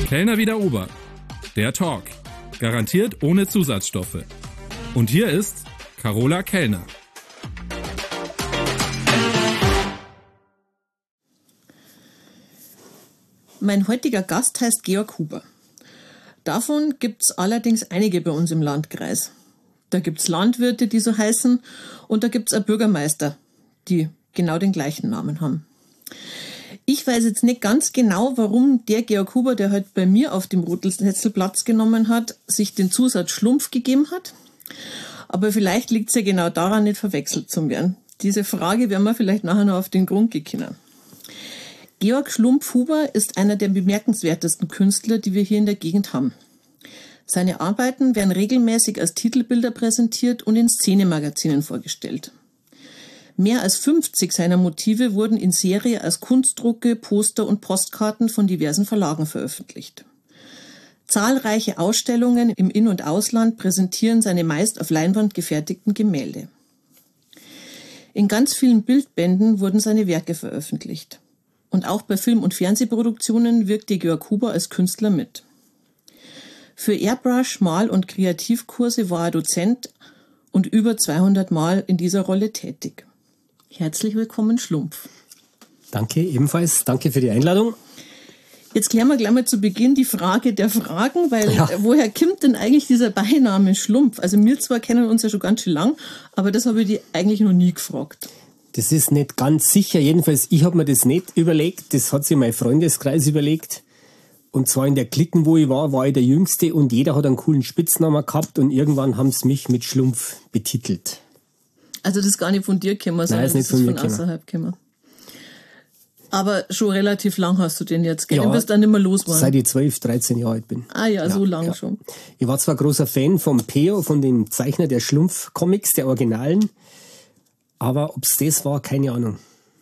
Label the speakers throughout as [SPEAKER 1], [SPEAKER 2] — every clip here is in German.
[SPEAKER 1] Kellner wie der Ober. Der Talk. Garantiert ohne Zusatzstoffe. Und hier ist Carola Kellner.
[SPEAKER 2] Mein heutiger Gast heißt Georg Huber. Davon gibt's allerdings einige bei uns im Landkreis. Da gibt's Landwirte, die so heißen, und da gibt's auch Bürgermeister, die genau den gleichen Namen haben. Ich weiß jetzt nicht ganz genau, warum der Georg Huber, der heute bei mir auf dem Rotelsnetzel Platz genommen hat, sich den Zusatz Schlumpf gegeben hat. Aber vielleicht liegt's ja genau daran, nicht verwechselt zu werden. Diese Frage werden wir vielleicht nachher noch auf den Grund gehen können. Georg Schlumpf Huber ist einer der bemerkenswertesten Künstler, die wir hier in der Gegend haben. Seine Arbeiten werden regelmäßig als Titelbilder präsentiert und in Szenemagazinen vorgestellt. Mehr als 50 seiner Motive wurden in Serie als Kunstdrucke, Poster und Postkarten von diversen Verlagen veröffentlicht. Zahlreiche Ausstellungen im In- und Ausland präsentieren seine meist auf Leinwand gefertigten Gemälde. In ganz vielen Bildbänden wurden seine Werke veröffentlicht. Und auch bei Film- und Fernsehproduktionen wirkte Georg Huber als Künstler mit. Für Airbrush-, Mal- und Kreativkurse war er Dozent und über 200 Mal in dieser Rolle tätig. Herzlich willkommen, Schlumpf.
[SPEAKER 3] Danke, ebenfalls. Danke für die Einladung.
[SPEAKER 2] Jetzt klären wir gleich mal zu Beginn die Frage der Fragen, weil woher kommt denn eigentlich dieser Beiname Schlumpf? Also wir zwar kennen uns ja schon ganz schön lang, aber das habe ich die eigentlich noch nie gefragt.
[SPEAKER 3] Das ist nicht ganz sicher. Jedenfalls, ich habe mir das nicht überlegt. Das hat sich mein Freundeskreis überlegt. Und zwar in der Clique, wo ich war ich der Jüngste und jeder hat einen coolen Spitznamen gehabt und irgendwann haben sie mich mit Schlumpf betitelt.
[SPEAKER 2] Also das ist gar nicht von dir gekommen, sondern
[SPEAKER 3] Nein,
[SPEAKER 2] das ist von außerhalb gekommen. Aber schon relativ lang hast du den jetzt, gell?
[SPEAKER 3] Ja,
[SPEAKER 2] Du bist dann nicht mehr los geworden.
[SPEAKER 3] Seit ich 12, 13 Jahre alt bin.
[SPEAKER 2] Ah ja, so lang schon.
[SPEAKER 3] Ich war zwar großer Fan vom Peo, von dem Zeichner der Schlumpf-Comics, der Originalen. Aber ob es das war, keine Ahnung.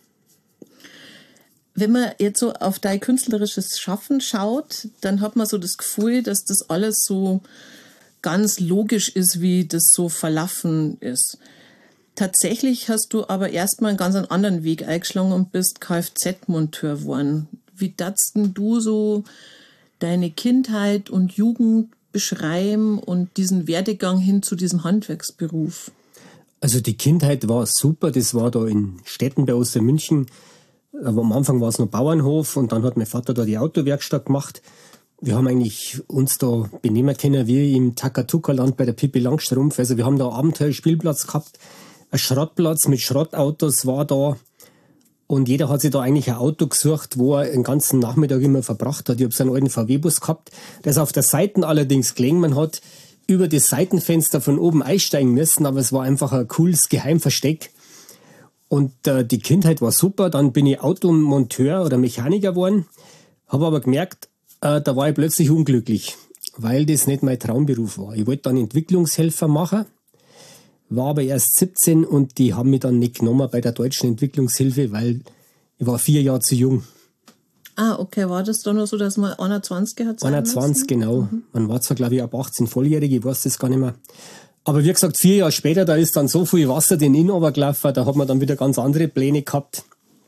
[SPEAKER 2] Wenn man jetzt so auf dein künstlerisches Schaffen schaut, dann hat man so das Gefühl, dass das alles so ganz logisch ist, wie das so verlaufen ist. Tatsächlich hast du aber erstmal einen ganz anderen Weg eingeschlagen und bist Kfz-Monteur geworden. Wie darfst denn du so deine Kindheit und Jugend beschreiben und diesen Werdegang hin zu diesem Handwerksberuf?
[SPEAKER 3] Also die Kindheit war super, das war da in Städten bei Ostermünchen. Aber am Anfang war es noch Bauernhof und dann hat mein Vater da die Autowerkstatt gemacht. Wir haben eigentlich uns da benehmen können wie im Takatuka-Land bei der Pippi Langstrumpf. Also wir haben da einen Abenteuerspielplatz gehabt, ein Schrottplatz mit Schrottautos war da und jeder hat sich da eigentlich ein Auto gesucht, wo er den ganzen Nachmittag immer verbracht hat. Ich habe so einen alten VW-Bus gehabt, der ist auf der Seite allerdings gelegen. Man hat über das Seitenfenster von oben einsteigen müssen, aber es war einfach ein cooles Geheimversteck. Und die Kindheit war super, dann bin ich Automonteur oder Mechaniker geworden, habe aber gemerkt, da war ich plötzlich unglücklich, weil das nicht mein Traumberuf war. Ich wollte dann Entwicklungshelfer machen, war aber erst 17 und die haben mich dann nicht genommen bei der deutschen Entwicklungshilfe, weil ich war 4 Jahre zu jung.
[SPEAKER 2] Ah, okay, war das dann nur so, dass man 21 hat sein
[SPEAKER 3] 21,
[SPEAKER 2] müssen?
[SPEAKER 3] genau. Man war zwar, glaube ich, ab 18 volljährig, ich weiß das gar nicht mehr. Aber wie gesagt, 4 Jahre später, da ist dann so viel Wasser den Inn runtergelaufen, da hat man dann wieder ganz andere Pläne gehabt.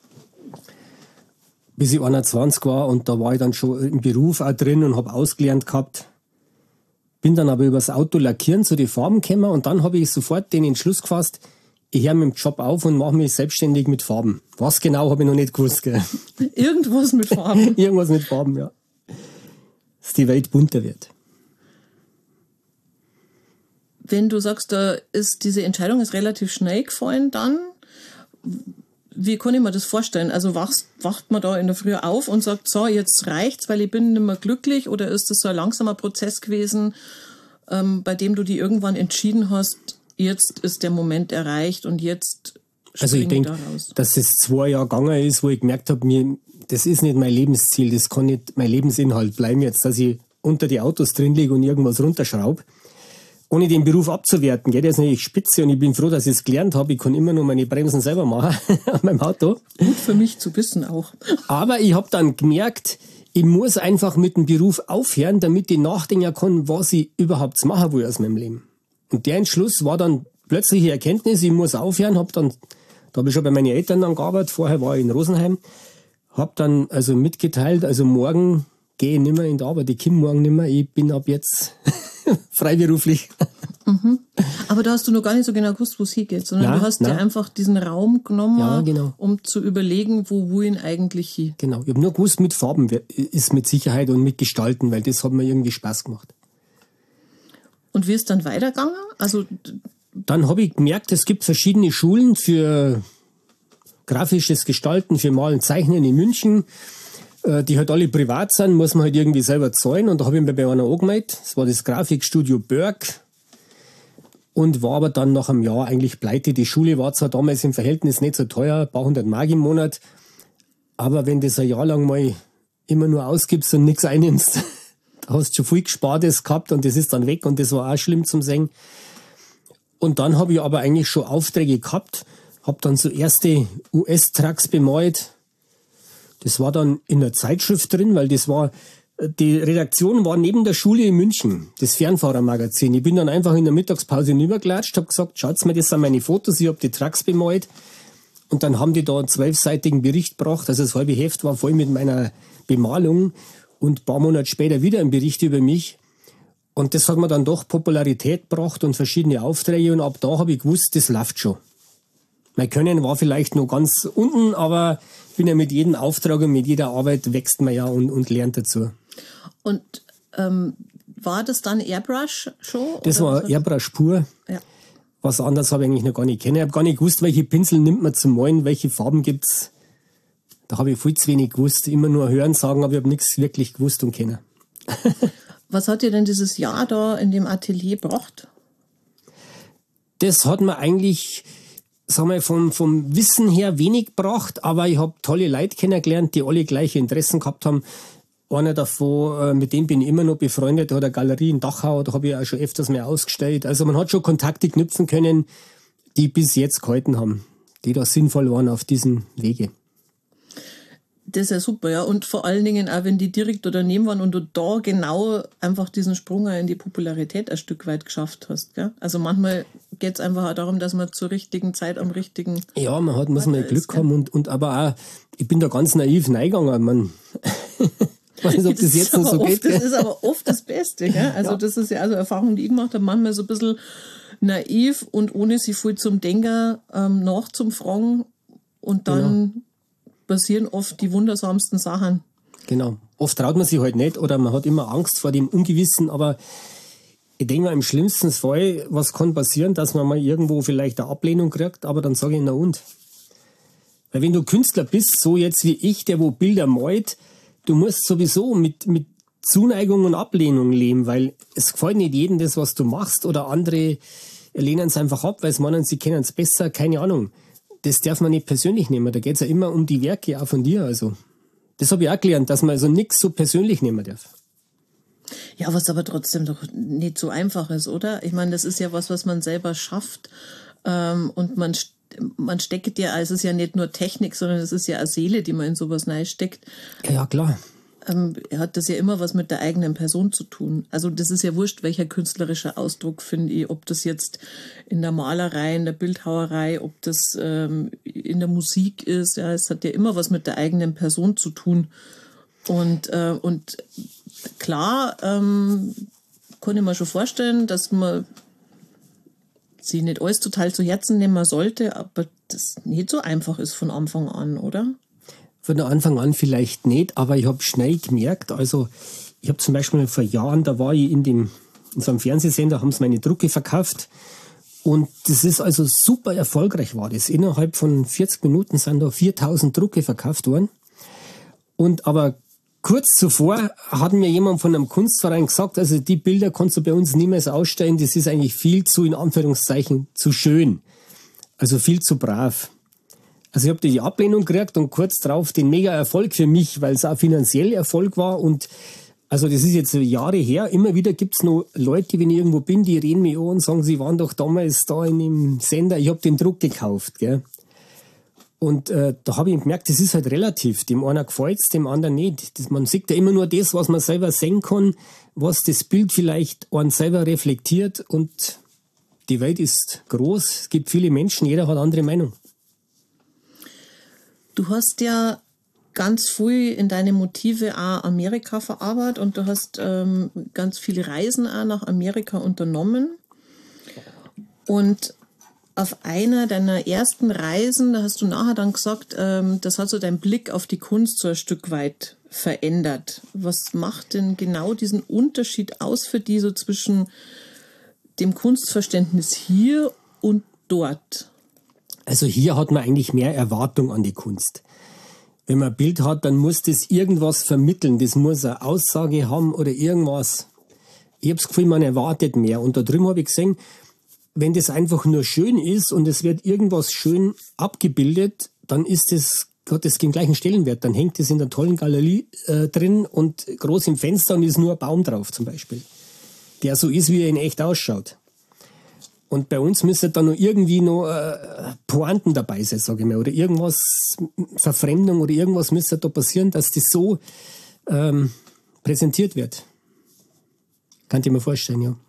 [SPEAKER 3] Bis ich 21 war und da war ich dann schon im Beruf auch drin und habe ausgelernt gehabt. Bin dann aber übers Auto lackieren zu den Farben gekommen und dann habe ich sofort den Entschluss gefasst, ich höre mit dem Job auf und mache mich selbstständig mit Farben. Was genau, habe ich noch nicht gewusst. Gell?
[SPEAKER 2] Irgendwas mit Farben.
[SPEAKER 3] Irgendwas mit Farben, ja. Dass die Welt bunter wird.
[SPEAKER 2] Wenn du sagst, diese Entscheidung ist relativ schnell gefallen dann, wie kann ich mir das vorstellen? Also wacht man da in der Früh auf und sagt, so, jetzt reicht's, weil ich bin nicht mehr glücklich, oder ist das so ein langsamer Prozess gewesen, bei dem du dir irgendwann entschieden hast, jetzt ist der Moment erreicht und jetzt
[SPEAKER 3] also ich denke, dass es 2 Jahre gegangen ist, wo ich gemerkt habe, das ist nicht mein Lebensziel, das kann nicht mein Lebensinhalt bleiben jetzt, dass ich unter die Autos drin liege und irgendwas runterschraube. Ohne den Beruf abzuwerten, gell? Der ist natürlich spitze und ich bin froh, dass ich es gelernt habe. Ich kann immer nur meine Bremsen selber machen an meinem Auto.
[SPEAKER 2] Gut für mich zu wissen auch.
[SPEAKER 3] Aber ich habe dann gemerkt, ich muss einfach mit dem Beruf aufhören, damit ich nachdenken kann, was ich überhaupt machen will aus meinem Leben. Und der Entschluss war dann plötzliche Erkenntnis, ich muss aufhören, da habe ich schon bei meinen Eltern dann gearbeitet, vorher war ich in Rosenheim, habe dann also mitgeteilt, also morgen gehe nicht mehr in die Arbeit, ich komme morgen nicht mehr, ich bin ab jetzt freiberuflich.
[SPEAKER 2] Aber da hast du noch gar nicht so genau gewusst, wo es hingeht, sondern du hast dir einfach diesen Raum genommen, um zu überlegen, wo ihn eigentlich hin.
[SPEAKER 3] Genau, ich habe nur gewusst, mit Farben ist mit Sicherheit und mit Gestalten, weil das hat mir irgendwie Spaß gemacht.
[SPEAKER 2] Und wie ist dann weitergegangen? Also
[SPEAKER 3] dann habe ich gemerkt, es gibt verschiedene Schulen für grafisches Gestalten, für Malen, Zeichnen in München, die halt alle privat sind, muss man halt irgendwie selber zahlen. Und da habe ich mir bei einer angemeldet. Das war das Grafikstudio Berg. Und war aber dann nach einem Jahr eigentlich pleite. Die Schule war zwar damals im Verhältnis nicht so teuer, ein paar 100 Mark im Monat. Aber wenn du das ein Jahr lang mal immer nur ausgibst und nichts einnimmst, da hast du schon viel Gespartes gehabt und das ist dann weg und das war auch schlimm zum Sehen. Und dann habe ich aber eigentlich schon Aufträge gehabt, habe dann so erste US-Trucks bemalt. Das war dann in der Zeitschrift drin, weil die Redaktion war neben der Schule in München, das Fernfahrermagazin. Ich bin dann einfach in der Mittagspause hinübergelatscht, habe gesagt, schaut's mal, das sind meine Fotos, ich habe die Trucks bemalt. Und dann haben die da einen 12-seitigen Bericht gebracht, also das halbe Heft war voll mit meiner Bemalung und ein paar Monate später wieder ein Bericht über mich. Und das hat mir dann doch Popularität gebracht und verschiedene Aufträge und ab da habe ich gewusst, das läuft schon. Mein Können war vielleicht noch ganz unten, aber ich bin ja mit jedem Auftrag und mit jeder Arbeit wächst man ja und lernt dazu.
[SPEAKER 2] Und war das dann Airbrush schon?
[SPEAKER 3] Das war Airbrush pur.
[SPEAKER 2] Ja.
[SPEAKER 3] Was anderes habe ich eigentlich noch gar nicht kennen. Ich habe gar nicht gewusst, welche Pinsel nimmt man zum Malen, welche Farben gibt's. Da habe ich viel zu wenig gewusst. Immer nur hören, sagen, aber ich habe nichts wirklich gewusst und kennen.
[SPEAKER 2] Was hat dir denn dieses Jahr da in dem Atelier gebracht?
[SPEAKER 3] Das hat mir eigentlich, sagen wir, vom Wissen her wenig gebracht, aber ich habe tolle Leute kennengelernt, die alle gleiche Interessen gehabt haben. Einer davon, mit dem bin ich immer noch befreundet, der hat eine Galerie in Dachau, da habe ich auch schon öfters mehr ausgestellt. Also man hat schon Kontakte knüpfen können, die bis jetzt gehalten haben, die da sinnvoll waren auf diesem Wege.
[SPEAKER 2] Das ist ja super, ja. Und vor allen Dingen auch, wenn die direkt daneben waren und du da genau einfach diesen Sprung in die Popularität ein Stück weit geschafft hast. Gell? Also manchmal geht es einfach auch darum, dass man zur richtigen Zeit am richtigen...
[SPEAKER 3] Ja, muss mal Glück haben und aber auch, ich bin da ganz naiv reingegangen. Ich weiß nicht, ob das jetzt noch so geht.
[SPEAKER 2] Das ist aber oft das Beste. Gell? Also das ist ja also Erfahrung, die ich gemacht habe, manchmal so ein bisschen naiv und ohne sich viel zum Denken nachzufragen und dann passieren oft die wundersamsten Sachen.
[SPEAKER 3] Genau. Oft traut man sich halt nicht oder man hat immer Angst vor dem Ungewissen, aber ich denke mal, im schlimmsten Fall, was kann passieren, dass man mal irgendwo vielleicht eine Ablehnung kriegt, aber dann sage ich, na und? Weil wenn du Künstler bist, so jetzt wie ich, der wo Bilder malt, du musst sowieso mit Zuneigung und Ablehnung leben, weil es gefällt nicht jedem das, was du machst, oder andere lehnen es einfach ab, weil sie meinen, sie kennen es besser, keine Ahnung. Das darf man nicht persönlich nehmen, da geht es ja immer um die Werke auch von dir. Also das habe ich auch gelernt, dass man also nichts so persönlich nehmen darf.
[SPEAKER 2] Ja, was aber trotzdem doch nicht so einfach ist, oder? Ich meine, das ist ja was man selber schafft und man steckt ja, also es ist ja nicht nur Technik, sondern es ist ja eine Seele, die man in sowas reinsteckt.
[SPEAKER 3] Ja, klar.
[SPEAKER 2] Hat das ja immer was mit der eigenen Person zu tun. Also das ist ja wurscht, welcher künstlerische Ausdruck, finde ich, ob das jetzt in der Malerei, in der Bildhauerei, ob das in der Musik ist. Ja, es hat ja immer was mit der eigenen Person zu tun. Und klar kann ich mir schon vorstellen, dass man sich nicht alles total zu Herzen nehmen sollte, aber das nicht so einfach ist von Anfang an, oder?
[SPEAKER 3] Von Anfang an vielleicht nicht, aber ich habe schnell gemerkt, also ich habe zum Beispiel vor Jahren, da war ich in so einem Fernsehsender, haben sie meine Drucke verkauft und das ist also super erfolgreich war das. Innerhalb von 40 Minuten sind da 4000 Drucke verkauft worden und aber kurz zuvor hat mir jemand von einem Kunstverein gesagt, also die Bilder kannst du bei uns niemals ausstellen, das ist eigentlich viel zu, in Anführungszeichen, zu schön, also viel zu brav. Also ich habe die Ablehnung gekriegt und kurz drauf den Mega-Erfolg für mich, weil es auch finanziell Erfolg war. Und also das ist jetzt Jahre her. Immer wieder gibt's noch Leute, wenn ich irgendwo bin, die reden mich an und sagen, sie waren doch damals da in dem Sender, ich habe den Druck gekauft. Gell? Und da habe ich gemerkt, das ist halt relativ. Dem einen gefällt's, dem anderen nicht. Man sieht ja immer nur das, was man selber sehen kann, was das Bild vielleicht einen selber reflektiert. Und die Welt ist groß, es gibt viele Menschen, jeder hat eine andere Meinung.
[SPEAKER 2] Du hast ja ganz viel in deine Motive auch Amerika verarbeitet und du hast ganz viele Reisen auch nach Amerika unternommen. Und auf einer deiner ersten Reisen, da hast du nachher dann gesagt, das hat so deinen Blick auf die Kunst so ein Stück weit verändert. Was macht denn genau diesen Unterschied aus für die so zwischen dem Kunstverständnis hier und dort?
[SPEAKER 3] Also hier hat man eigentlich mehr Erwartung an die Kunst. Wenn man ein Bild hat, dann muss das irgendwas vermitteln. Das muss eine Aussage haben oder irgendwas. Ich habe das Gefühl, man erwartet mehr. Und da drüben habe ich gesehen, wenn das einfach nur schön ist und es wird irgendwas schön abgebildet, dann hat das den gleichen Stellenwert. Dann hängt es in der tollen Galerie drin und groß im Fenster und ist nur ein Baum drauf zum Beispiel, der so ist, wie er in echt ausschaut. Und bei uns müsste dann noch irgendwie noch Pointen dabei sein, sage ich mal, oder irgendwas, Verfremdung oder irgendwas müsste da passieren, dass das so präsentiert wird. Kann ich mir vorstellen, ja.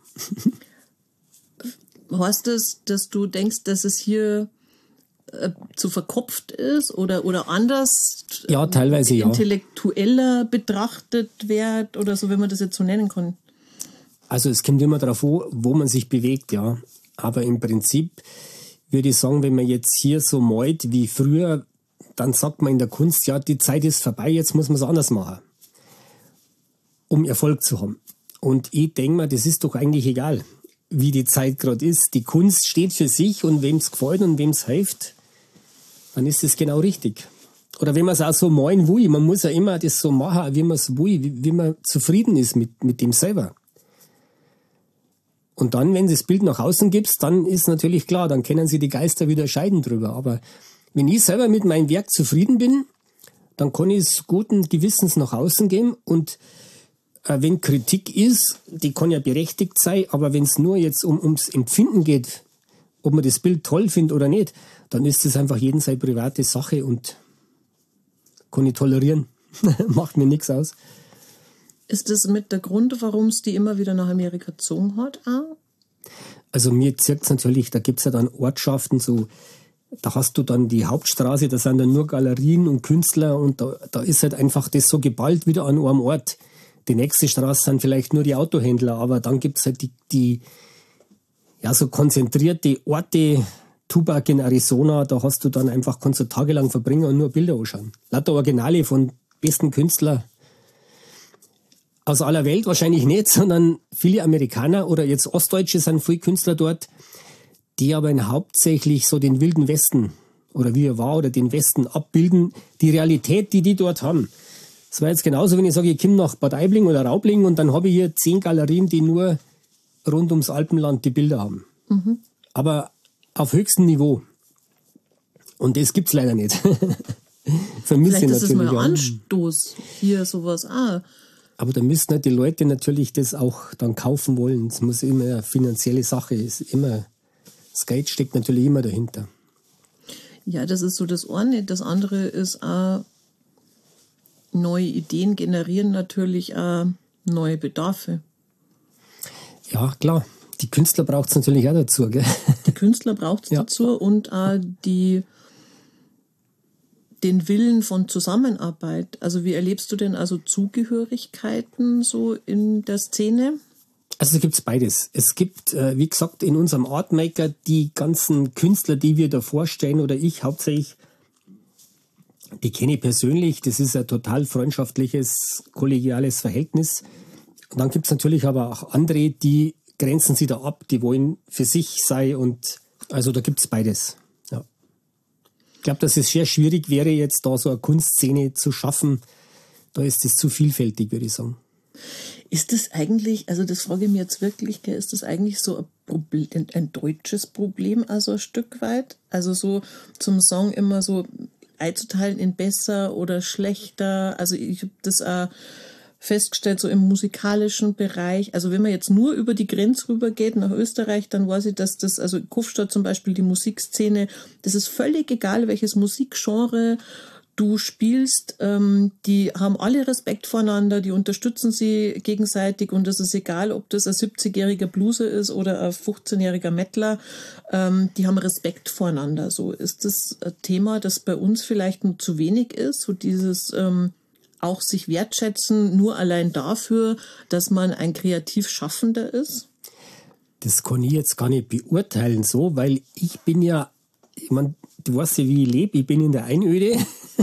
[SPEAKER 2] Heißt das, dass du denkst, dass es hier zu verkopft ist oder anders?
[SPEAKER 3] Ja, teilweise ja.
[SPEAKER 2] Intellektueller betrachtet wird oder so, wenn man das jetzt so nennen kann?
[SPEAKER 3] Also es kommt immer darauf an, wo man sich bewegt, ja. Aber im Prinzip würde ich sagen, wenn man jetzt hier so malt wie früher, dann sagt man in der Kunst, ja, die Zeit ist vorbei, jetzt muss man es anders machen, um Erfolg zu haben. Und ich denke mir, das ist doch eigentlich egal, wie die Zeit gerade ist. Die Kunst steht für sich und wem es gefällt und wem es hilft, dann ist es genau richtig. Oder wenn man es auch so malen will, man muss ja immer das so machen, wie man es will, wie man zufrieden ist mit dem selber. Und dann, wenn du das Bild nach außen gibst, dann ist natürlich klar, dann können sie die Geister wieder scheiden drüber. Aber wenn ich selber mit meinem Werk zufrieden bin, dann kann ich es guten Gewissens nach außen geben. Und wenn Kritik ist, die kann ja berechtigt sein, aber wenn es nur jetzt ums Empfinden geht, ob man das Bild toll findet oder nicht, dann ist das einfach jeden seine private Sache und kann ich tolerieren. Macht mir nichts aus.
[SPEAKER 2] Ist das mit der Grund, warum es die immer wieder nach Amerika gezogen hat?
[SPEAKER 3] Also mir zirkt es natürlich, da gibt es ja dann Ortschaften, so, da hast du dann die Hauptstraße, da sind dann nur Galerien und Künstler und da ist halt einfach das so geballt wieder an einem Ort. Die nächste Straße sind vielleicht nur die Autohändler, aber dann gibt es halt die ja, so konzentrierte Orte, Tubac in Arizona, da hast du dann einfach, kannst du tagelang verbringen und nur Bilder anschauen. Lauter Originale von besten Künstlern aus aller Welt wahrscheinlich nicht, sondern viele Amerikaner oder jetzt Ostdeutsche sind viele Künstler dort, die aber hauptsächlich so den Wilden Westen oder wie er war oder den Westen abbilden, die Realität, die dort haben. Das war jetzt genauso, wenn ich sage, ich komme nach Bad Aibling oder Raubling und dann habe ich hier 10 Galerien, die nur rund ums Alpenland die Bilder haben. Mhm. Aber auf höchstem Niveau. Und das gibt es leider nicht. Vermisse
[SPEAKER 2] vielleicht ist
[SPEAKER 3] natürlich
[SPEAKER 2] es mal ein Anstoß, hier sowas.
[SPEAKER 3] Aber da müssen halt die Leute natürlich das auch dann kaufen wollen. Es muss immer eine finanzielle Sache, ist immer, das Geld steckt natürlich immer dahinter.
[SPEAKER 2] Ja, das ist so das eine. Das andere ist auch, neue Ideen generieren natürlich auch neue Bedarfe.
[SPEAKER 3] Ja, klar. Die Künstler braucht es natürlich auch dazu, gell?
[SPEAKER 2] Die Künstler braucht es dazu und auch den Willen von Zusammenarbeit. Also wie erlebst du denn also Zugehörigkeiten so in der Szene?
[SPEAKER 3] Also da gibt es beides. Es gibt, wie gesagt, in unserem Artmaker die ganzen Künstler, die wir da vorstellen, oder ich hauptsächlich, die kenne ich persönlich. Das ist ein total freundschaftliches, kollegiales Verhältnis. Und dann gibt es natürlich aber auch andere, die grenzen sich da ab, die wollen für sich sein. Und also da gibt es beides. Ja. Ich glaube, dass es sehr schwierig wäre, jetzt da so eine Kunstszene zu schaffen. Da ist es zu vielfältig, würde ich sagen.
[SPEAKER 2] Ist das eigentlich, also das frage ich mich jetzt wirklich, ist das eigentlich so ein deutsches Problem, also ein Stück weit? Also so zum Song immer so einzuteilen in besser oder schlechter. Also ich habe das auch festgestellt, so im musikalischen Bereich. Also wenn man jetzt nur über die Grenze rüber geht nach Österreich, dann weiß ich, dass das, also in Kufstedt zum Beispiel die Musikszene, das ist völlig egal, welches Musikgenre du spielst, die haben alle Respekt voreinander, die unterstützen sie gegenseitig und es ist egal, ob das ein 70-jähriger Blueser ist oder ein 15-jähriger Mettler, die haben Respekt voreinander. So ist das ein Thema, das bei uns vielleicht nur zu wenig ist, so dieses auch sich wertschätzen, nur allein dafür, dass man ein kreativ Schaffender ist?
[SPEAKER 3] Das kann ich jetzt gar nicht beurteilen so, weil ich bin ja, ich meine, du weißt ja, wie ich lebe, ich bin in der Einöde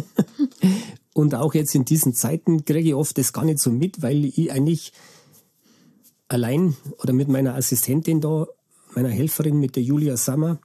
[SPEAKER 3] und auch jetzt in diesen Zeiten kriege ich oft das gar nicht so mit, weil ich eigentlich allein oder mit meiner Assistentin da, meiner Helferin, mit der Julia Sammer,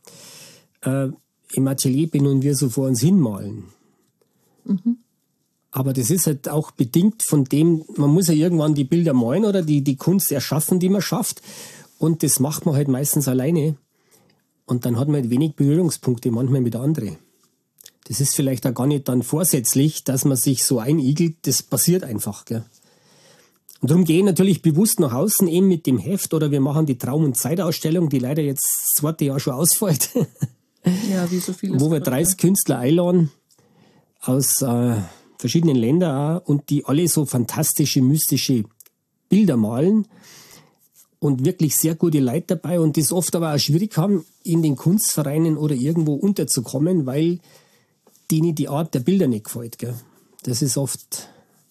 [SPEAKER 3] im Atelier bin und wir so vor uns hinmalen. Mhm. Aber das ist halt auch bedingt von dem, man muss ja irgendwann die Bilder malen oder die Kunst erschaffen, die man schafft. Und das macht man halt meistens alleine. Und dann hat man halt wenig Berührungspunkte, manchmal mit anderen. Das ist vielleicht auch gar nicht dann vorsätzlich, dass man sich so einigelt. Das passiert einfach, gell? Und darum gehe ich natürlich bewusst nach außen, eben mit dem Heft. Oder wir machen die Traum- und Zeitausstellung, die leider jetzt das zweite Jahr schon ausfällt.
[SPEAKER 2] Ja, wie so vieles.
[SPEAKER 3] Wo wir 30 Künstler einladen aus verschiedenen Ländern auch, und die alle so fantastische, mystische Bilder malen und wirklich sehr gute Leute dabei und das oft aber auch schwierig haben, in den Kunstvereinen oder irgendwo unterzukommen, weil denen die Art der Bilder nicht gefällt. Gell? Das ist oft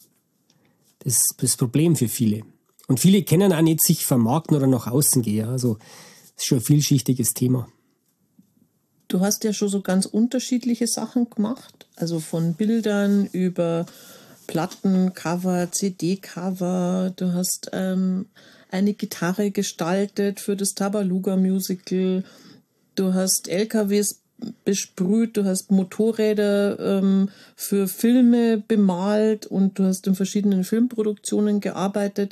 [SPEAKER 3] das Problem für viele. Und viele können auch nicht sich vermarkten oder nach außen gehen. Also das ist schon ein vielschichtiges Thema.
[SPEAKER 2] Du hast ja schon so ganz unterschiedliche Sachen gemacht, also von Bildern über Plattencover, CD-Cover. Du hast eine Gitarre gestaltet für das Tabaluga-Musical. Du hast LKWs besprüht, du hast Motorräder für Filme bemalt und du hast in verschiedenen Filmproduktionen gearbeitet.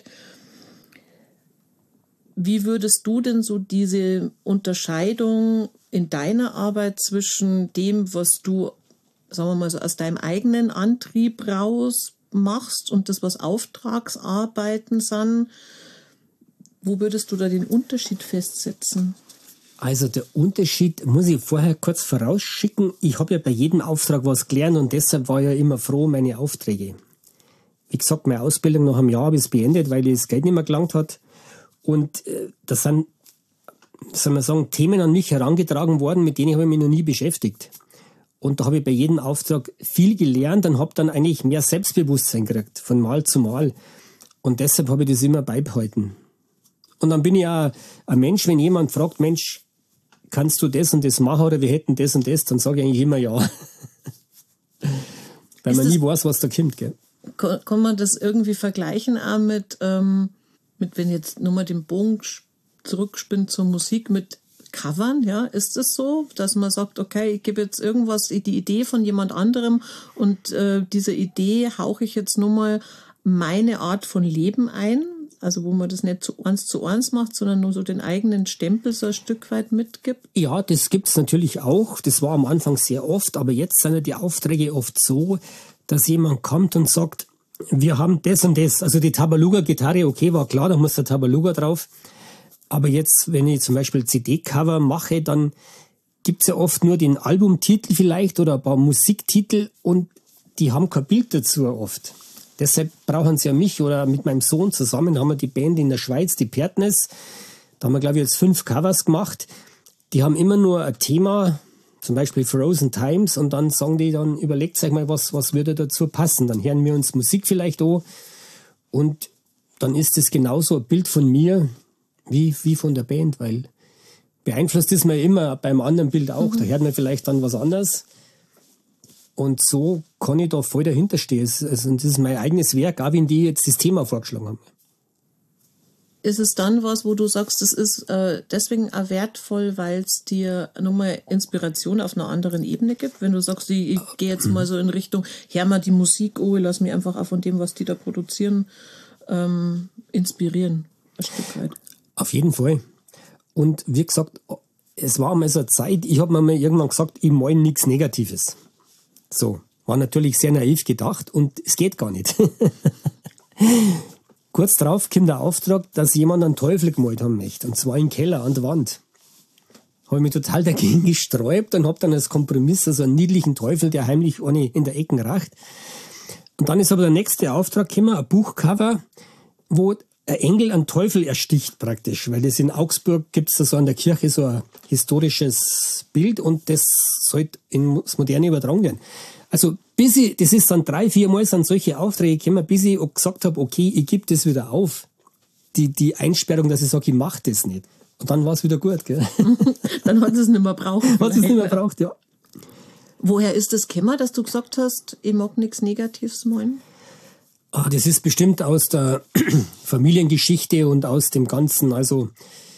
[SPEAKER 2] Wie würdest du denn so diese Unterscheidung in deiner Arbeit zwischen dem, was du, sagen wir mal so, aus deinem eigenen Antrieb raus machst und das, was Auftragsarbeiten sind, wo würdest du da den Unterschied festsetzen?
[SPEAKER 3] Also der Unterschied muss ich vorher kurz vorausschicken. Ich habe ja bei jedem Auftrag was gelernt und deshalb war ich ja immer froh, meine Aufträge. Wie gesagt, meine Ausbildung nach einem Jahr habe ich beendet, weil das Geld nicht mehr gelangt hat. Und das sind, soll man sagen, Themen an mich herangetragen worden, mit denen habe ich mich noch nie beschäftigt. Und da habe ich bei jedem Auftrag viel gelernt und habe dann eigentlich mehr Selbstbewusstsein gekriegt, von Mal zu Mal. Und deshalb habe ich das immer beibehalten. Und dann bin ich auch ein Mensch, wenn jemand fragt, Mensch, kannst du das und das machen oder wir hätten das und das, dann sage ich eigentlich immer ja. Weil man nie weiß, was da kommt. Gell?
[SPEAKER 2] Kann man das irgendwie vergleichen auch mit wenn jetzt nur mal den Bogen zurückspinnt zur Musik, mit Covern, ja? Ist es so, dass man sagt, okay, ich gebe jetzt irgendwas, die Idee von jemand anderem und diese Idee hauche ich jetzt nur mal meine Art von Leben ein? Also wo man das nicht zu eins macht, sondern nur so den eigenen Stempel so ein Stück weit mitgibt?
[SPEAKER 3] Ja, das gibt's natürlich auch. Das war am Anfang sehr oft, aber jetzt sind ja die Aufträge oft so, dass jemand kommt und sagt, wir haben das und das. Also die Tabaluga-Gitarre, okay, war klar, da muss der Tabaluga drauf. Aber jetzt, wenn ich zum Beispiel CD-Cover mache, dann gibt's ja oft nur den Albumtitel vielleicht oder ein paar Musiktitel und die haben kein Bild dazu oft. Deshalb brauchen sie ja mich oder mit meinem Sohn zusammen haben wir die Band in der Schweiz, die Pertnes. Da haben wir, glaube ich, jetzt 5 Covers gemacht. Die haben immer nur ein Thema, zum Beispiel Frozen Times, und dann sagen die dann, überlegt euch mal, was würde dazu passen. Dann hören wir uns Musik vielleicht an und dann ist es genauso ein Bild von mir wie von der Band, weil beeinflusst ist man immer beim anderen Bild auch. Da hört man vielleicht dann was anderes. Und so kann ich da voll dahinter stehen. Also das ist mein eigenes Werk, auch wenn die jetzt das Thema vorgeschlagen haben.
[SPEAKER 2] Ist es dann was, wo du sagst, das ist deswegen auch wertvoll, weil es dir nochmal Inspiration auf einer anderen Ebene gibt? Wenn du sagst, ich gehe jetzt mal so in Richtung, hör mal die Musik, lass mich einfach auch von dem, was die da produzieren, inspirieren, ein Stück weit.
[SPEAKER 3] Auf jeden Fall. Und wie gesagt, es war mal so eine Zeit, ich habe mir mal irgendwann gesagt, ich meine nichts Negatives. So, war natürlich sehr naiv gedacht und es geht gar nicht. Kurz darauf kommt der Auftrag, dass jemand einen Teufel gemalt haben möchte. Und zwar im Keller an der Wand. habe ich mich total dagegen gesträubt und habe dann als Kompromiss so einen niedlichen Teufel, der heimlich ohne in der Ecken racht. Und dann ist aber der nächste Auftrag gekommen, ein Buchcover, wo ein Engel einen Teufel ersticht praktisch, weil das in Augsburg gibt es da so an der Kirche so ein historisches Bild und das sollte ins Moderne übertragen werden. Also das ist dann 3-4 Mal sind solche Aufträge gekommen, bis ich gesagt habe, okay, ich gebe das wieder auf. Die Einsperrung, dass ich sage, ich mache das nicht. Und dann war es wieder gut, gell?
[SPEAKER 2] Dann hat es nicht mehr braucht.
[SPEAKER 3] Hat es nicht mehr braucht, ja.
[SPEAKER 2] Woher ist das gekommen, dass du gesagt hast, ich mag nichts Negatives meinen?
[SPEAKER 3] Das ist bestimmt aus der Familiengeschichte und aus dem Ganzen, also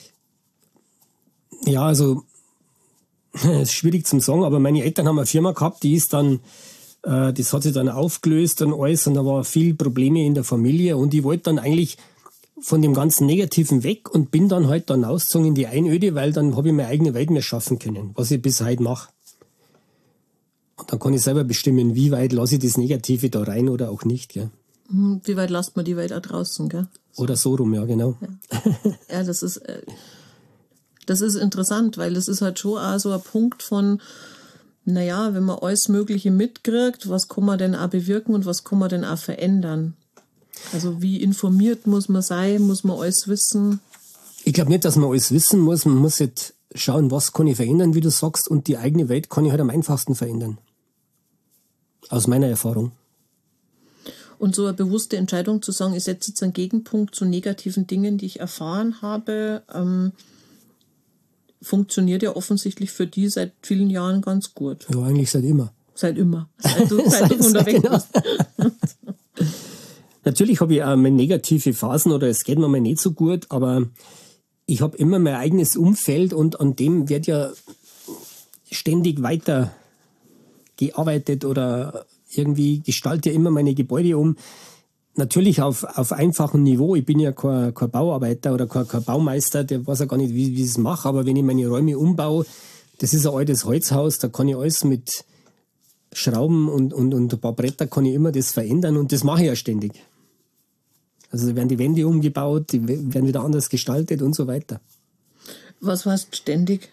[SPEAKER 3] ja, also ist schwierig zum sagen, aber meine Eltern haben eine Firma gehabt, die ist dann, das hat sich dann aufgelöst und alles und da war viel Probleme in der Familie und ich wollte dann eigentlich von dem ganzen Negativen weg und bin dann halt dann ausgezogen in die Einöde, weil dann habe ich meine eigene Welt mehr schaffen können, was ich bis heute mache. Und dann kann ich selber bestimmen, wie weit lasse ich das Negative da rein oder auch nicht, gell?
[SPEAKER 2] Wie weit lasst man die Welt auch draußen, gell?
[SPEAKER 3] Oder so rum, ja, genau.
[SPEAKER 2] Ja, das ist interessant, weil das ist halt schon auch so ein Punkt von, naja, wenn man alles Mögliche mitkriegt, was kann man denn auch bewirken und was kann man denn auch verändern? Also wie informiert muss man sein, muss man alles wissen?
[SPEAKER 3] Ich glaube nicht, dass man alles wissen muss. Man muss jetzt schauen, was kann ich verändern, wie du sagst, und die eigene Welt kann ich halt am einfachsten verändern. Aus meiner Erfahrung.
[SPEAKER 2] Und so eine bewusste Entscheidung zu sagen, ich setze jetzt einen Gegenpunkt zu negativen Dingen, die ich erfahren habe, funktioniert ja offensichtlich für die seit vielen Jahren ganz gut.
[SPEAKER 3] Ja, eigentlich seit immer.
[SPEAKER 2] Seit immer. Seit du von der weg bist.
[SPEAKER 3] Natürlich habe ich auch meine negative Phasen oder es geht mir mal nicht so gut, aber ich habe immer mein eigenes Umfeld und an dem wird ja ständig weiter gearbeitet oder irgendwie gestalte ja immer meine Gebäude um. Natürlich auf einfachem Niveau. Ich bin ja kein Bauarbeiter oder kein Baumeister, der weiß ja gar nicht, wie ich es mache. Aber wenn ich meine Räume umbaue, das ist ein altes Holzhaus, da kann ich alles mit Schrauben und ein paar Bretter kann ich immer das verändern und das mache ich ja ständig. Also da werden die Wände umgebaut, die werden wieder anders gestaltet und so weiter.
[SPEAKER 2] Was heißt ständig?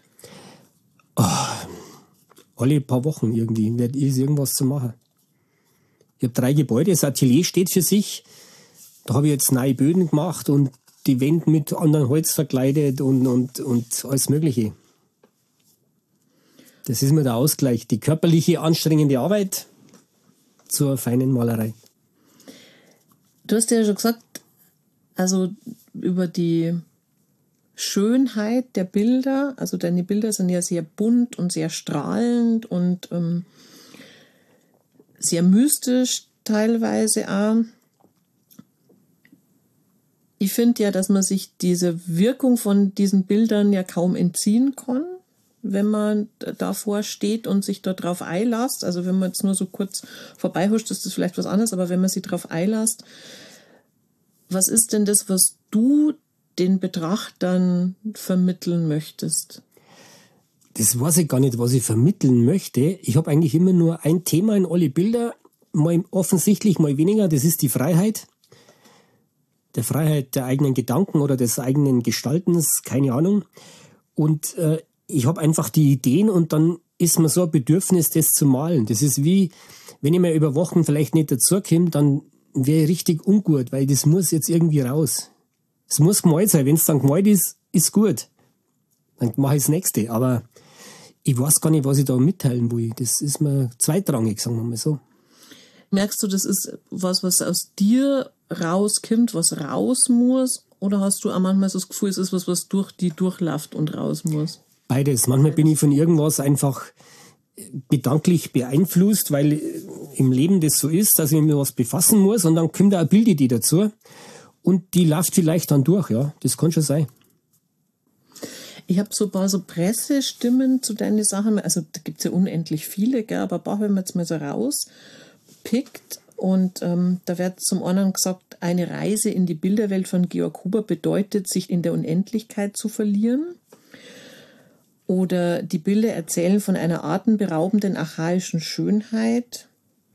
[SPEAKER 3] Alle paar Wochen irgendwie ist irgendwas zu machen. Ich habe 3 Gebäude, das Atelier steht für sich. Da habe ich jetzt neue Böden gemacht und die Wände mit anderem Holz verkleidet und alles Mögliche. Das ist mir der Ausgleich. Die körperliche, anstrengende Arbeit zur feinen Malerei.
[SPEAKER 2] Du hast ja schon gesagt, also über die Schönheit der Bilder, also deine Bilder sind ja sehr bunt und sehr strahlend und sehr mystisch teilweise auch. Ich finde ja, dass man sich diese Wirkung von diesen Bildern ja kaum entziehen kann, wenn man davor steht und sich dort drauf einlässt. Also wenn man jetzt nur so kurz vorbeihuscht, ist das vielleicht was anderes, aber wenn man sich drauf einlässt, was ist denn das, was du den Betrachtern vermitteln möchtest?
[SPEAKER 3] Das weiß ich gar nicht, was ich vermitteln möchte. Ich habe eigentlich immer nur ein Thema in alle Bilder, mal offensichtlich, mal weniger, das ist die Freiheit. Der Freiheit der eigenen Gedanken oder des eigenen Gestaltens, keine Ahnung. Und ich habe einfach die Ideen und dann ist mir so ein Bedürfnis, das zu malen. Das ist wie, wenn ich mir über Wochen vielleicht nicht dazukomme, dann wäre ich richtig ungut, weil das muss jetzt irgendwie raus. Es muss gemalt sein. Wenn es dann gemalt ist, ist gut. Dann mache ich das Nächste. Aber ich weiß gar nicht, was ich da mitteilen will. Das ist mir zweitrangig, sagen wir mal so.
[SPEAKER 2] Merkst du, das ist was aus dir rauskommt, was raus muss? Oder hast du auch manchmal so das Gefühl, es ist was durch die durchläuft und raus muss?
[SPEAKER 3] Beides. Manchmal bin ich von irgendwas einfach gedanklich beeinflusst, weil im Leben das so ist, dass ich mir was befassen muss und dann kommt da eine Bildidee dazu und die läuft vielleicht dann durch, ja. Das kann schon sein.
[SPEAKER 2] Ich habe so ein paar so Pressestimmen zu deinen Sachen, also da gibt es ja unendlich viele, gell, aber ein paar, wenn man jetzt mal so rauspickt und da wird zum einen gesagt, eine Reise in die Bilderwelt von Georg Huber bedeutet, sich in der Unendlichkeit zu verlieren. Oder die Bilder erzählen von einer atemberaubenden archaischen Schönheit.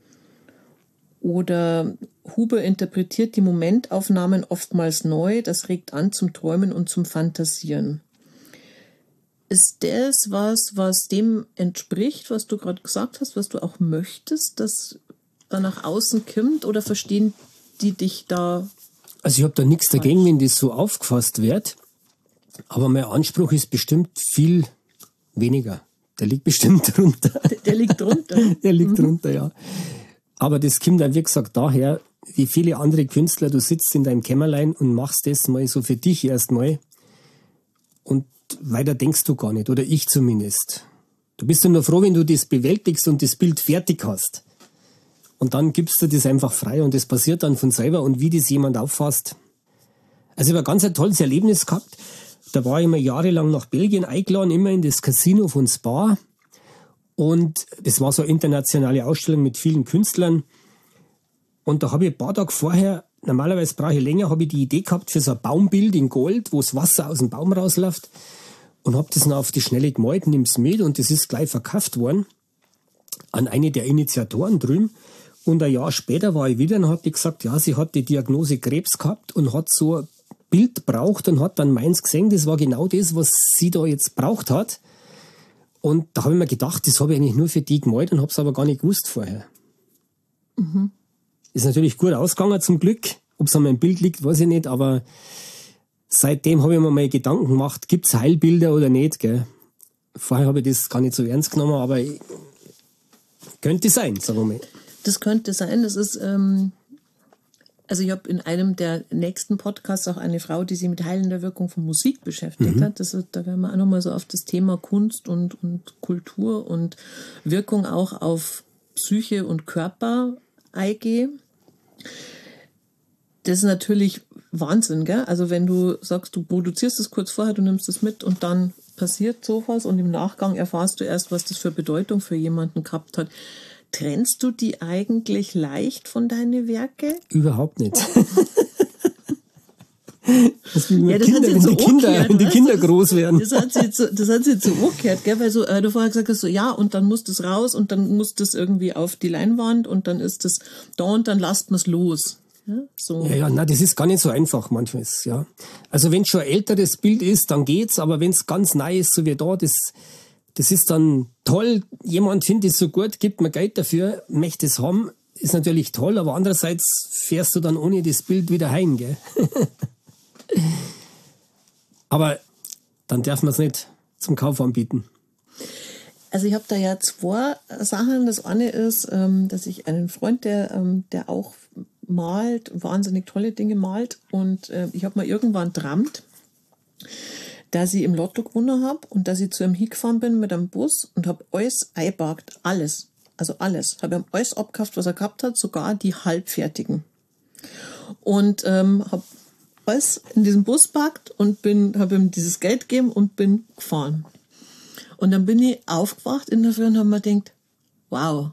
[SPEAKER 2] Oder Huber interpretiert die Momentaufnahmen oftmals neu, das regt an zum Träumen und zum Fantasieren. ist das was dem entspricht, was du gerade gesagt hast, was du auch möchtest, dass da nach außen kommt, oder verstehen die dich da?
[SPEAKER 3] Also ich habe da nichts dagegen, wenn das so aufgefasst wird, aber mein Anspruch ist bestimmt viel weniger. Der liegt bestimmt drunter.
[SPEAKER 2] Der liegt drunter?
[SPEAKER 3] Der liegt drunter, ja. Aber das kommt dann, wie gesagt, daher, wie viele andere Künstler, du sitzt in deinem Kämmerlein und machst das mal so für dich erstmal und weiter denkst du gar nicht, oder ich zumindest. Du bist dann nur froh, wenn du das bewältigst und das Bild fertig hast. Und dann gibst du das einfach frei und das passiert dann von selber, und wie das jemand auffasst. Also ich habe ein ganz tolles Erlebnis gehabt. Da war ich mal jahrelang nach Belgien eingeladen, immer in das Casino von Spa. Und das war so eine internationale Ausstellung mit vielen Künstlern. Und da habe ich ein paar Tage vorher, normalerweise brauche ich länger, habe ich die Idee gehabt für so ein Baumbild in Gold, wo das Wasser aus dem Baum rausläuft. Und habe das noch auf die Schnelle gemalt, nimm's mit, und das ist gleich verkauft worden an eine der Initiatoren drüben. Und ein Jahr später war ich wieder und habe gesagt, ja, sie hat die Diagnose Krebs gehabt und hat so ein Bild braucht und hat dann meins gesehen. Das war genau das, was sie da jetzt braucht hat. Und da habe ich mir gedacht, das habe ich eigentlich nur für die gemalt und habe es aber gar nicht gewusst vorher. Ist natürlich gut ausgegangen zum Glück. Ob es an meinem Bild liegt, weiß ich nicht, aber seitdem habe ich mir mal Gedanken gemacht, gibt es Heilbilder oder nicht, gell? Vorher habe ich das gar nicht so ernst genommen, aber könnte sein, sagen wir mal.
[SPEAKER 2] Das könnte sein. Das ist, also ich habe in einem der nächsten Podcasts auch eine Frau, die sich mit heilender Wirkung von Musik beschäftigt hat. Da werden wir auch nochmal so auf das Thema Kunst und Kultur und Wirkung auch auf Psyche und Körper eingehen. Das ist natürlich Wahnsinn, gell? Also wenn du sagst, du produzierst es kurz vorher, du nimmst es mit und dann passiert sowas und im Nachgang erfahrst du erst, was das für Bedeutung für jemanden gehabt hat. Trennst du die eigentlich leicht von deinen Werke?
[SPEAKER 3] Überhaupt nicht.
[SPEAKER 2] Wenn
[SPEAKER 3] die Kinder groß werden.
[SPEAKER 2] Das hat sie jetzt so angehört, gell? Weil so, du vorher gesagt hast, so, ja, und dann muss das raus und dann muss das irgendwie auf die Leinwand und dann ist das da und dann lasst man es los. Ja, so.
[SPEAKER 3] Nein, das ist gar nicht so einfach manchmal. Ja. Also wenn es schon ein älteres Bild ist, dann geht's, aber wenn es ganz neu ist, so wie da, das ist dann toll. Jemand findet es so gut, gibt mir Geld dafür, möchte es haben, ist natürlich toll, aber andererseits fährst du dann ohne das Bild wieder heim, gell? Aber dann darf man es nicht zum Kauf anbieten.
[SPEAKER 2] Also ich habe da ja zwei Sachen. Das eine ist, dass ich einen Freund, der auch malt, wahnsinnig tolle Dinge malt, und ich habe mal irgendwann träumt, dass ich im Lotto gewonnen habe und dass ich zu ihm hingefahren bin mit einem Bus und habe alles eingepackt, alles. Also alles. Habe ihm alles abgekauft, was er gehabt hat, sogar die halbfertigen. Und habe alles in diesen Bus gepackt und habe ihm dieses Geld gegeben und bin gefahren. Und dann bin ich aufgewacht in der Früh und habe mir gedacht, wow,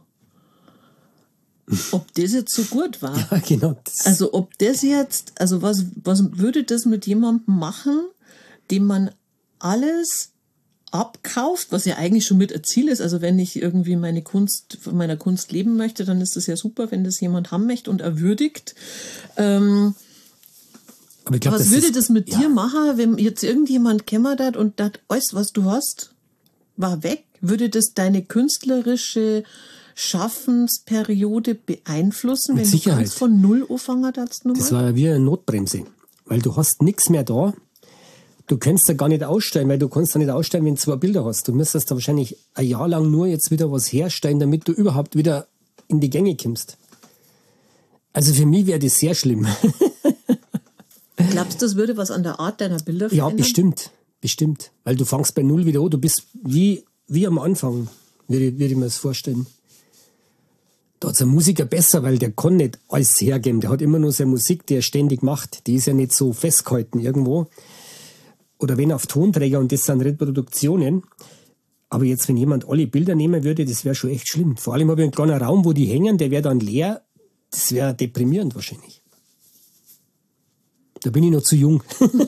[SPEAKER 2] ob das jetzt so gut war.
[SPEAKER 3] Ja, genau.
[SPEAKER 2] Also ob das jetzt, also was würde das mit jemandem machen, dem man alles abkauft, was ja eigentlich schon mit ein Ziel ist. Also wenn ich irgendwie von meiner Kunst leben möchte, dann ist das ja super, wenn das jemand haben möchte und erwürdigt. Aber ich glaub, was würde das mit dir machen, wenn jetzt irgendjemand kämmert hat und das alles, was du hast, war weg? Würde das deine künstlerische Schaffensperiode beeinflussen,
[SPEAKER 3] mit
[SPEAKER 2] wenn
[SPEAKER 3] Sicherheit.
[SPEAKER 2] Du ganz von Null anfangen darfst?
[SPEAKER 3] Das war ja wie eine Notbremse, weil du hast nichts mehr da. Du kannst da gar nicht ausstellen, weil du kannst da nicht ausstellen, wenn du 2 Bilder hast. Du müsstest da wahrscheinlich ein Jahr lang nur jetzt wieder was herstellen, damit du überhaupt wieder in die Gänge kommst. Also für mich wäre das sehr schlimm.
[SPEAKER 2] Glaubst du, das würde was an der Art deiner Bilder verändern?
[SPEAKER 3] Ja, bestimmt. Weil du fängst bei Null wieder an. Du bist wie am Anfang, würde ich mir das vorstellen. Da ist ein Musiker besser, weil der kann nicht alles hergeben. Der hat immer nur seine Musik, die er ständig macht. Die ist ja nicht so festgehalten irgendwo. Oder wenn auf Tonträger, und das sind Reproduktionen. Aber jetzt, wenn jemand alle Bilder nehmen würde, das wäre schon echt schlimm. Vor allem habe ich einen kleinen Raum, wo die hängen, der wäre dann leer. Das wäre deprimierend wahrscheinlich. Da bin ich noch zu jung.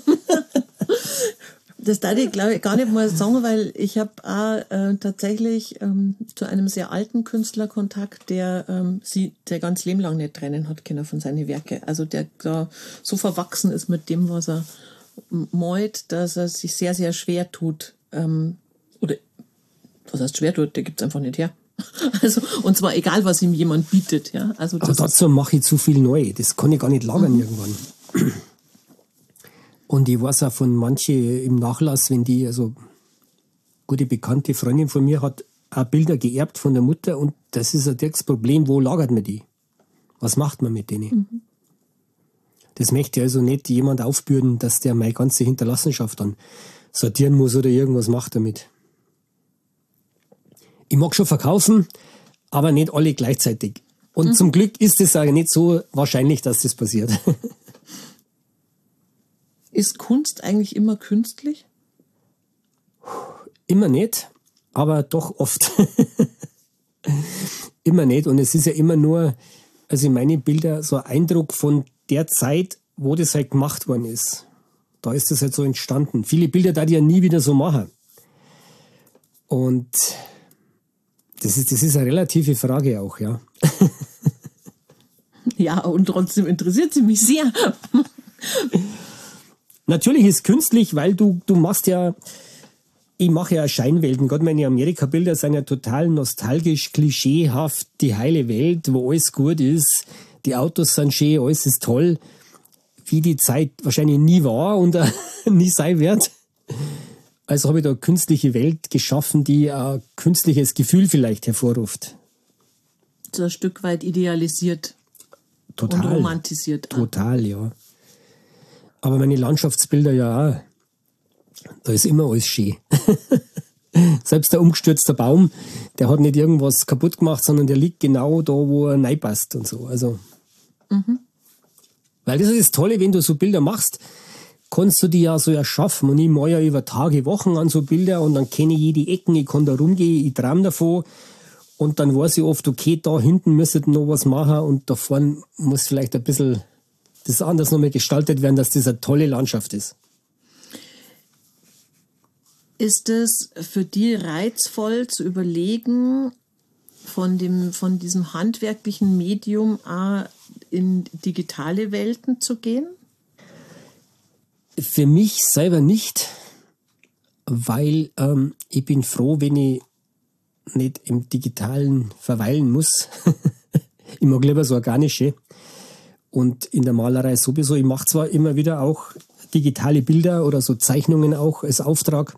[SPEAKER 2] Das darf ich, glaube ich, gar nicht mal sagen, weil ich habe auch tatsächlich zu einem sehr alten Künstler Kontakt, der ganz Leben lang nicht trennen hat können von seinen Werken. Also der da so verwachsen ist mit dem, was er malt, dass er sich sehr, sehr schwer tut, oder was heißt schwer tut, der gibt es einfach nicht her. Also, und zwar egal, was ihm jemand bietet. Ja? Also
[SPEAKER 3] aber dazu mache ich zu viel neu. Das kann ich gar nicht lagern irgendwann. Und ich weiß auch von manchen im Nachlass, wenn die, also gute bekannte Freundin von mir hat auch Bilder geerbt von der Mutter und das ist ein dirkes Problem, wo lagert man die? Was macht man mit denen? Das möchte also nicht jemand aufbürden, dass der meine ganze Hinterlassenschaft dann sortieren muss oder irgendwas macht damit. Ich mag schon verkaufen, aber nicht alle gleichzeitig. Und zum Glück ist es auch nicht so wahrscheinlich, dass das passiert.
[SPEAKER 2] Ist Kunst eigentlich immer künstlich?
[SPEAKER 3] Immer nicht, aber doch oft. Immer nicht. Und es ist ja immer nur, also in meinen Bildern, so ein Eindruck von der Zeit, wo das halt gemacht worden ist. Da ist das halt so entstanden. Viele Bilder da die ja nie wieder so machen. Und das ist eine relative Frage auch, ja.
[SPEAKER 2] Ja, und trotzdem interessiert sie mich sehr.
[SPEAKER 3] Natürlich ist künstlich, weil du machst ja, ich mache ja Scheinwelten. Gerade meine Amerika-Bilder sind ja total nostalgisch, klischeehaft, die heile Welt, wo alles gut ist, die Autos sind schön, alles ist toll, wie die Zeit wahrscheinlich nie war und nie sein wird. Also habe ich da eine künstliche Welt geschaffen, die ein künstliches Gefühl vielleicht hervorruft.
[SPEAKER 2] So ein Stück weit idealisiert
[SPEAKER 3] Total.
[SPEAKER 2] und romantisiert.
[SPEAKER 3] Total, ja. Aber meine Landschaftsbilder ja auch. Da ist immer alles schön. Selbst der umgestürzte Baum, der hat nicht irgendwas kaputt gemacht, sondern der liegt genau da, wo er reinpasst und so. Also, weil das ist das Tolle, wenn du so Bilder machst, kannst du die ja so erschaffen. Und ich mache ja über Tage, Wochen an so Bilder und dann kenne ich jede Ecken, ich kann da rumgehen, ich träume davon. Und dann weiß ich oft, okay, da hinten müsste noch was machen und da vorne muss vielleicht ein bisschen das anders nochmal gestaltet werden, dass das eine tolle Landschaft ist.
[SPEAKER 2] Ist es für dich reizvoll zu überlegen, von diesem handwerklichen Medium auch in digitale Welten zu gehen?
[SPEAKER 3] Für mich selber nicht, weil ich bin froh, wenn ich nicht im Digitalen verweilen muss. Ich mag lieber so organische. Und in der Malerei sowieso. Ich mache zwar immer wieder auch digitale Bilder oder so Zeichnungen auch als Auftrag.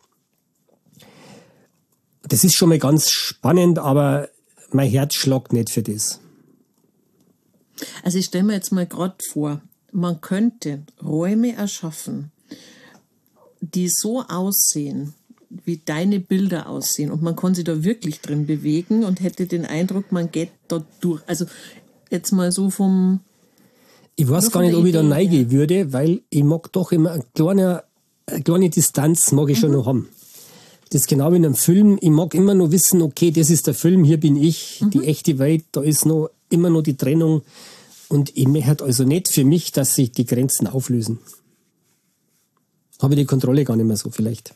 [SPEAKER 3] Das ist schon mal ganz spannend, aber mein Herz schlägt nicht für das.
[SPEAKER 2] Also ich stelle mir jetzt mal gerade vor, man könnte Räume erschaffen, die so aussehen, wie deine Bilder aussehen. Und man kann sich da wirklich drin bewegen und hätte den Eindruck, man geht da durch. Also jetzt mal so vom...
[SPEAKER 3] Ich weiß gar nicht, ob ich da neige würde, weil ich mag doch immer eine kleine Distanz mag ich schon noch haben. Das ist genau wie in einem Film. Ich mag immer noch wissen, okay, das ist der Film, hier bin ich, die echte Welt, da ist noch immer noch die Trennung. Und ich möchte also nicht für mich, dass sich die Grenzen auflösen. Habe ich die Kontrolle gar nicht mehr so vielleicht.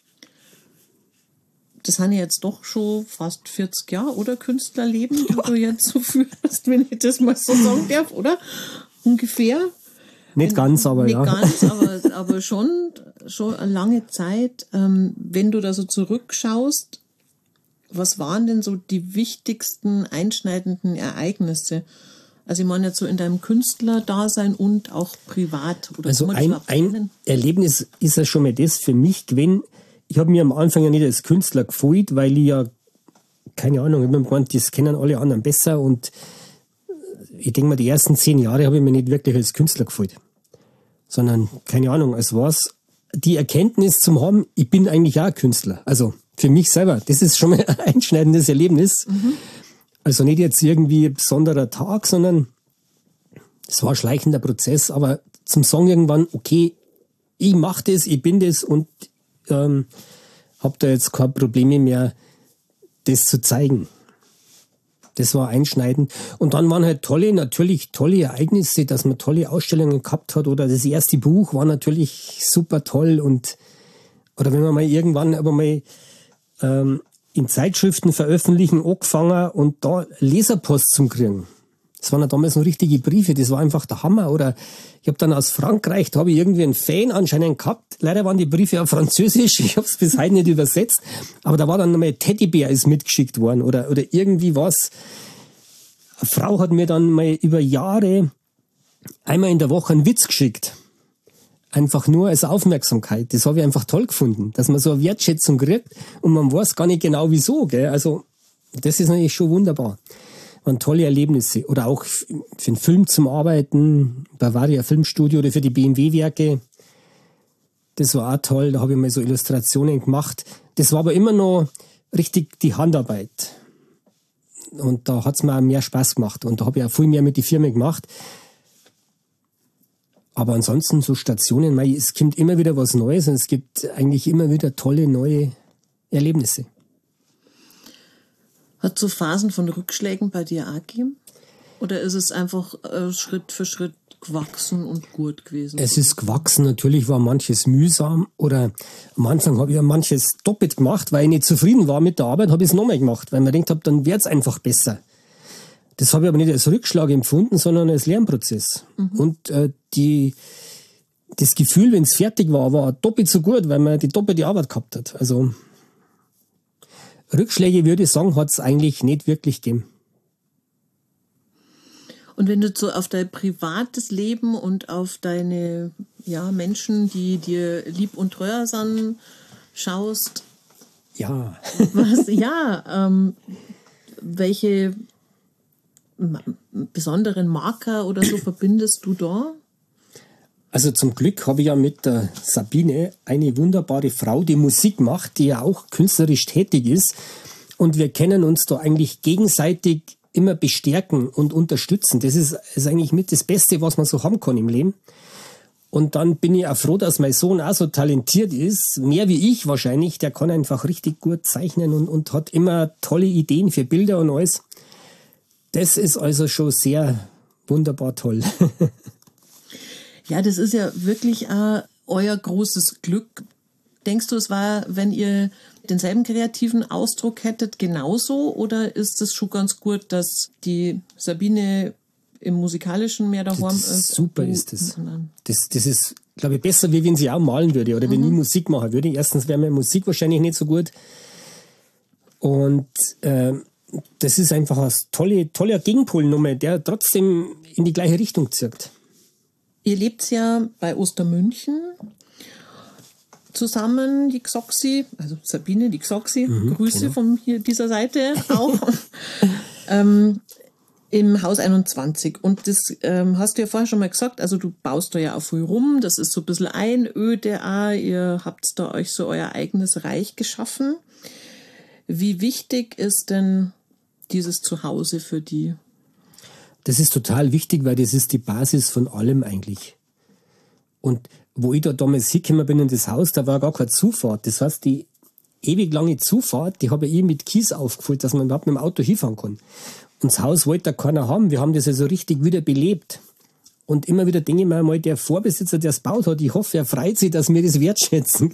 [SPEAKER 2] Das sind ja jetzt doch schon fast 40 Jahre, oder? Künstlerleben, die du jetzt so führst, wenn ich das mal so sagen darf, oder? Ungefähr.
[SPEAKER 3] Nicht ganz, aber
[SPEAKER 2] nicht
[SPEAKER 3] ja.
[SPEAKER 2] Nicht ganz, aber schon eine lange Zeit. Wenn du da so zurückschaust, was waren denn so die wichtigsten einschneidenden Ereignisse? Also ich meine jetzt so in deinem Künstlerdasein und auch privat. Oder
[SPEAKER 3] also ein Erlebnis ist ja schon mal das für mich gewesen. Ich habe mir am Anfang ja nicht als Künstler gefühlt, weil ich ja, keine Ahnung, ich habe mir gemeint, das kennen alle anderen besser und ich denke mal, die ersten 10 Jahre habe ich mich nicht wirklich als Künstler gefühlt. Sondern, keine Ahnung, es war die Erkenntnis zum haben, ich bin eigentlich auch ein Künstler. Also für mich selber. Das ist schon mal ein einschneidendes Erlebnis. Also nicht jetzt irgendwie ein besonderer Tag, sondern es war ein schleichender Prozess. Aber zum Song irgendwann, okay, ich mache das, ich bin das und habe da jetzt keine Probleme mehr, das zu zeigen. Das war einschneidend. Und dann waren halt natürlich tolle Ereignisse, dass man tolle Ausstellungen gehabt hat. Oder das erste Buch war natürlich super toll. Oder wenn man mal irgendwann aber mal in Zeitschriften veröffentlichen, angefangen und da Leserpost zum kriegen. Das waren ja damals noch richtige Briefe, das war einfach der Hammer. Oder ich habe dann aus Frankreich, da habe ich irgendwie einen Fan anscheinend gehabt. Leider waren die Briefe auf Französisch, ich habe es bis heute nicht übersetzt. Aber da war dann nochmal Teddybär ist mitgeschickt worden oder irgendwie was. Eine Frau hat mir dann mal über Jahre einmal in der Woche einen Witz geschickt. Einfach nur als Aufmerksamkeit. Das habe ich einfach toll gefunden, dass man so eine Wertschätzung kriegt und man weiß gar nicht genau wieso. Gell? Also das ist natürlich schon wunderbar. Waren tolle Erlebnisse. Oder auch für einen Film zum Arbeiten, Bavaria Filmstudio oder für die BMW-Werke. Das war auch toll, da habe ich mal so Illustrationen gemacht. Das war aber immer noch richtig die Handarbeit. Und da hat es mir auch mehr Spaß gemacht. Und da habe ich auch viel mehr mit den Firmen gemacht. Aber ansonsten so Stationen, es kommt immer wieder was Neues und es gibt eigentlich immer wieder tolle neue Erlebnisse.
[SPEAKER 2] Hat so Phasen von Rückschlägen bei dir auch gegeben? Oder ist es einfach Schritt für Schritt gewachsen und gut gewesen?
[SPEAKER 3] Es ist gewachsen, natürlich war manches mühsam oder am Anfang habe ich ja manches doppelt gemacht, weil ich nicht zufrieden war mit der Arbeit, habe ich es nochmal gemacht, weil ich mir gedacht habe, dann wird es einfach besser. Das habe ich aber nicht als Rückschlag empfunden, sondern als Lernprozess. Und das Gefühl, wenn es fertig war doppelt so gut, weil man die doppelte Arbeit gehabt hat. Also Rückschläge, würde ich sagen, hat es eigentlich nicht wirklich gegeben.
[SPEAKER 2] Und wenn du so auf dein privates Leben und auf deine Menschen, die dir lieb und treu sind, schaust,
[SPEAKER 3] Ja.
[SPEAKER 2] Welche besonderen Marker oder so verbindest du da?
[SPEAKER 3] Also zum Glück habe ich ja mit der Sabine eine wunderbare Frau, die Musik macht, die ja auch künstlerisch tätig ist. Und wir können uns da eigentlich gegenseitig immer bestärken und unterstützen. Das ist eigentlich mit das Beste, was man so haben kann im Leben. Und dann bin ich auch froh, dass mein Sohn auch so talentiert ist, mehr wie ich wahrscheinlich. Der kann einfach richtig gut zeichnen und hat immer tolle Ideen für Bilder und alles. Das ist also schon sehr wunderbar toll.
[SPEAKER 2] Ja, das ist ja wirklich euer großes Glück. Denkst du, es war, wenn ihr denselben kreativen Ausdruck hättet, genauso? Oder ist es schon ganz gut, dass die Sabine im Musikalischen mehr daheim ist?
[SPEAKER 3] Super ist das. Das ist, glaube ich, besser, wie wenn sie auch malen würde oder wenn ich Musik machen würde. Erstens wäre meine Musik wahrscheinlich nicht so gut. Und das ist einfach ein toller Gegenpolnummer, der trotzdem in die gleiche Richtung zirkt.
[SPEAKER 2] Ihr lebt ja bei Ostermünchen zusammen, die Xoxi, also Sabine, die Xoxi, Grüße genau. Von hier dieser Seite auch, im Haus 21. Und das hast du ja vorher schon mal gesagt, also du baust da ja auch viel rum, das ist so ein bisschen Einöde auch, ihr habt da euch so euer eigenes Reich geschaffen. Wie wichtig ist denn dieses Zuhause für die?
[SPEAKER 3] Das ist total wichtig, weil das ist die Basis von allem eigentlich. Und wo ich da damals hingekommen bin in das Haus, da war gar keine Zufahrt. Das heißt, die ewig lange Zufahrt, die habe ich mit Kies aufgefüllt, dass man überhaupt mit dem Auto hinfahren kann. Und das Haus wollte da keiner haben. Wir haben das also richtig wieder belebt. Und immer wieder denke ich mir mal, der Vorbesitzer, der es gebaut hat, ich hoffe, er freut sich, dass wir das wertschätzen.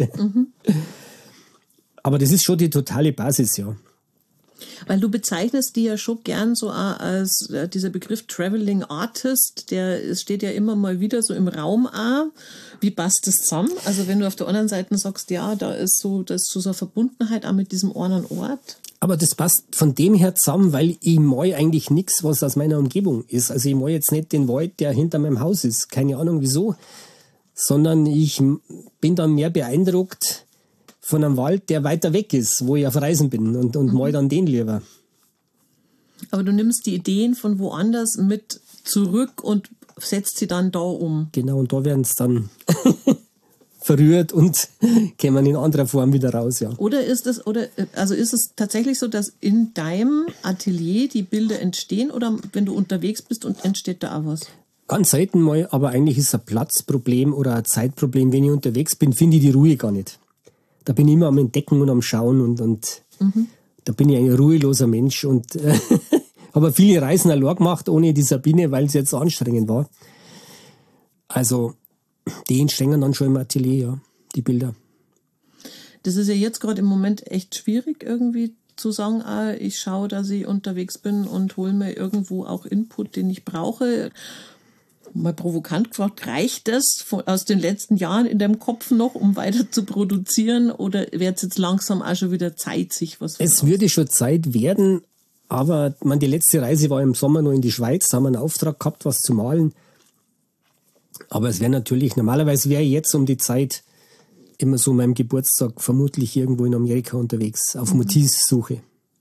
[SPEAKER 3] Aber das ist schon die totale Basis, ja.
[SPEAKER 2] Weil du bezeichnest die ja schon gern so als dieser Begriff Traveling Artist, der steht ja immer mal wieder so im Raum auch. Wie passt das zusammen? Also wenn du auf der anderen Seite sagst, ja, da ist so eine Verbundenheit auch mit diesem anderen Ort.
[SPEAKER 3] Aber das passt von dem her zusammen, weil ich mal eigentlich nichts, was aus meiner Umgebung ist. Also ich mal jetzt nicht den Wald, der hinter meinem Haus ist. Keine Ahnung wieso. Sondern ich bin dann mehr beeindruckt von einem Wald, der weiter weg ist, wo ich auf Reisen bin und mal dann den lieber.
[SPEAKER 2] Aber du nimmst die Ideen von woanders mit zurück und setzt sie dann da um.
[SPEAKER 3] Genau, und da werden es dann verrührt und kommen in anderer Form wieder raus, ja.
[SPEAKER 2] Oder ist es tatsächlich so, dass in deinem Atelier die Bilder entstehen oder wenn du unterwegs bist und entsteht da auch was?
[SPEAKER 3] Ganz selten mal, aber eigentlich ist es ein Platzproblem oder ein Zeitproblem. Wenn ich unterwegs bin, finde ich die Ruhe gar nicht. Da bin ich immer am Entdecken und am Schauen und da bin ich ein ruheloser Mensch und habe viele Reisen allein gemacht, ohne die Sabine, weil es jetzt so anstrengend war. Also, die entstehen dann schon im Atelier, ja, die Bilder.
[SPEAKER 2] Das ist ja jetzt gerade im Moment echt schwierig irgendwie zu sagen, ich schaue, dass ich unterwegs bin und hole mir irgendwo auch Input, den ich brauche. Mal provokant gefragt, reicht das aus den letzten Jahren in deinem Kopf noch, um weiter zu produzieren, oder wird es jetzt langsam auch schon wieder Zeit, sich was
[SPEAKER 3] Es würde schon Zeit werden, aber die letzte Reise war im Sommer noch in die Schweiz, da haben wir einen Auftrag gehabt, was zu malen. Aber es wäre natürlich, normalerweise wäre ich jetzt um die Zeit immer so meinem Geburtstag vermutlich irgendwo in Amerika unterwegs, auf Motivsuche.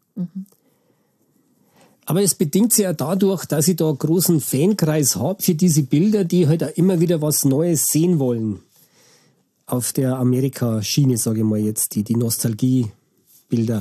[SPEAKER 3] Aber es bedingt sich ja dadurch, dass ich da einen großen Fankreis habe für diese Bilder, die halt auch immer wieder was Neues sehen wollen. Auf der Amerika-Schiene, sage ich mal jetzt, die Nostalgie-Bilder.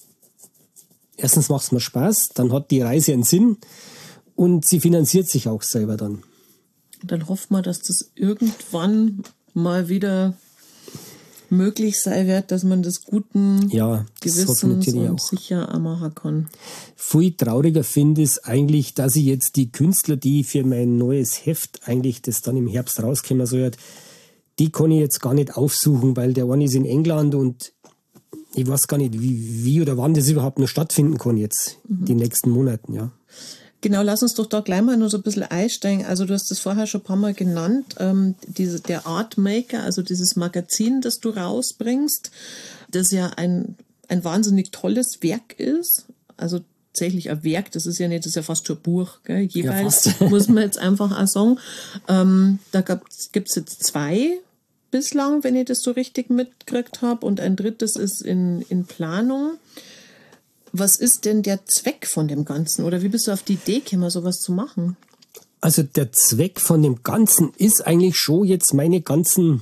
[SPEAKER 3] Erstens macht es mir Spaß, dann hat die Reise einen Sinn und sie finanziert sich auch selber dann.
[SPEAKER 2] Dann hofft man, dass das irgendwann mal wieder möglich sein wird, dass man das guten Gewissens und sicher auch machen kann.
[SPEAKER 3] Viel trauriger finde ich eigentlich, dass ich jetzt die Künstler, die für mein neues Heft eigentlich, das dann im Herbst rauskommen soll, die kann ich jetzt gar nicht aufsuchen, weil der eine ist in England und ich weiß gar nicht, wie oder wann das überhaupt noch stattfinden kann jetzt, die nächsten Monaten, ja.
[SPEAKER 2] Genau, lass uns doch da gleich mal nur so ein bisschen einsteigen. Also du hast das vorher schon ein paar Mal genannt, der Artmaker, also dieses Magazin, das du rausbringst, das ja ein wahnsinnig tolles Werk ist. Also tatsächlich ein Werk, das ist ja fast schon ein Buch, gell? Jeweils, muss man jetzt einfach auch sagen. Da gibt's jetzt 2 bislang, wenn ich das so richtig mitgekriegt habe, und ein drittes ist in Planung. Was ist denn der Zweck von dem Ganzen? Oder wie bist du auf die Idee gekommen, sowas zu machen?
[SPEAKER 3] Also der Zweck von dem Ganzen ist eigentlich schon jetzt meine ganzen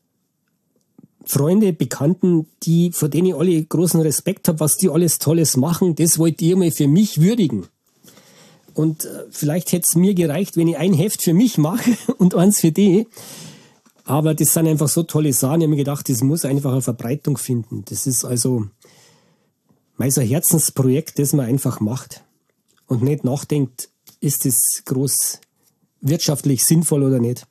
[SPEAKER 3] Freunde, Bekannten, vor denen ich alle großen Respekt habe, was die alles Tolles machen, das wollte ich mal für mich würdigen. Und vielleicht hätte es mir gereicht, wenn ich ein Heft für mich mache und eins für die. Aber das sind einfach so tolle Sachen. Ich habe mir gedacht, das muss einfach eine Verbreitung finden. Das ist also so ein Herzensprojekt, das man einfach macht und nicht nachdenkt, ist das groß wirtschaftlich sinnvoll oder nicht.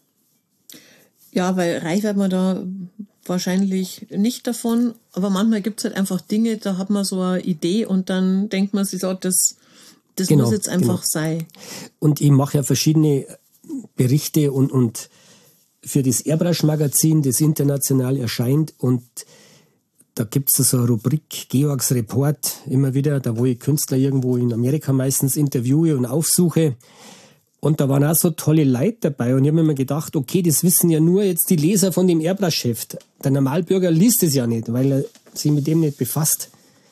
[SPEAKER 2] Ja, weil reich wird man da wahrscheinlich nicht davon, aber manchmal gibt es halt einfach Dinge, da hat man so eine Idee und dann denkt man sich so, das muss jetzt einfach sein.
[SPEAKER 3] Und ich mache ja verschiedene Berichte und für das Airbrush-Magazin, das international erscheint, und da gibt es so eine Rubrik, Georgs Report, immer wieder, da wo ich Künstler irgendwo in Amerika meistens interviewe und aufsuche. Und da waren auch so tolle Leute dabei. Und ich habe mir immer gedacht, okay, das wissen ja nur jetzt die Leser von dem Airbrush-Heft. Der Normalbürger liest es ja nicht, weil er sich mit dem nicht befasst.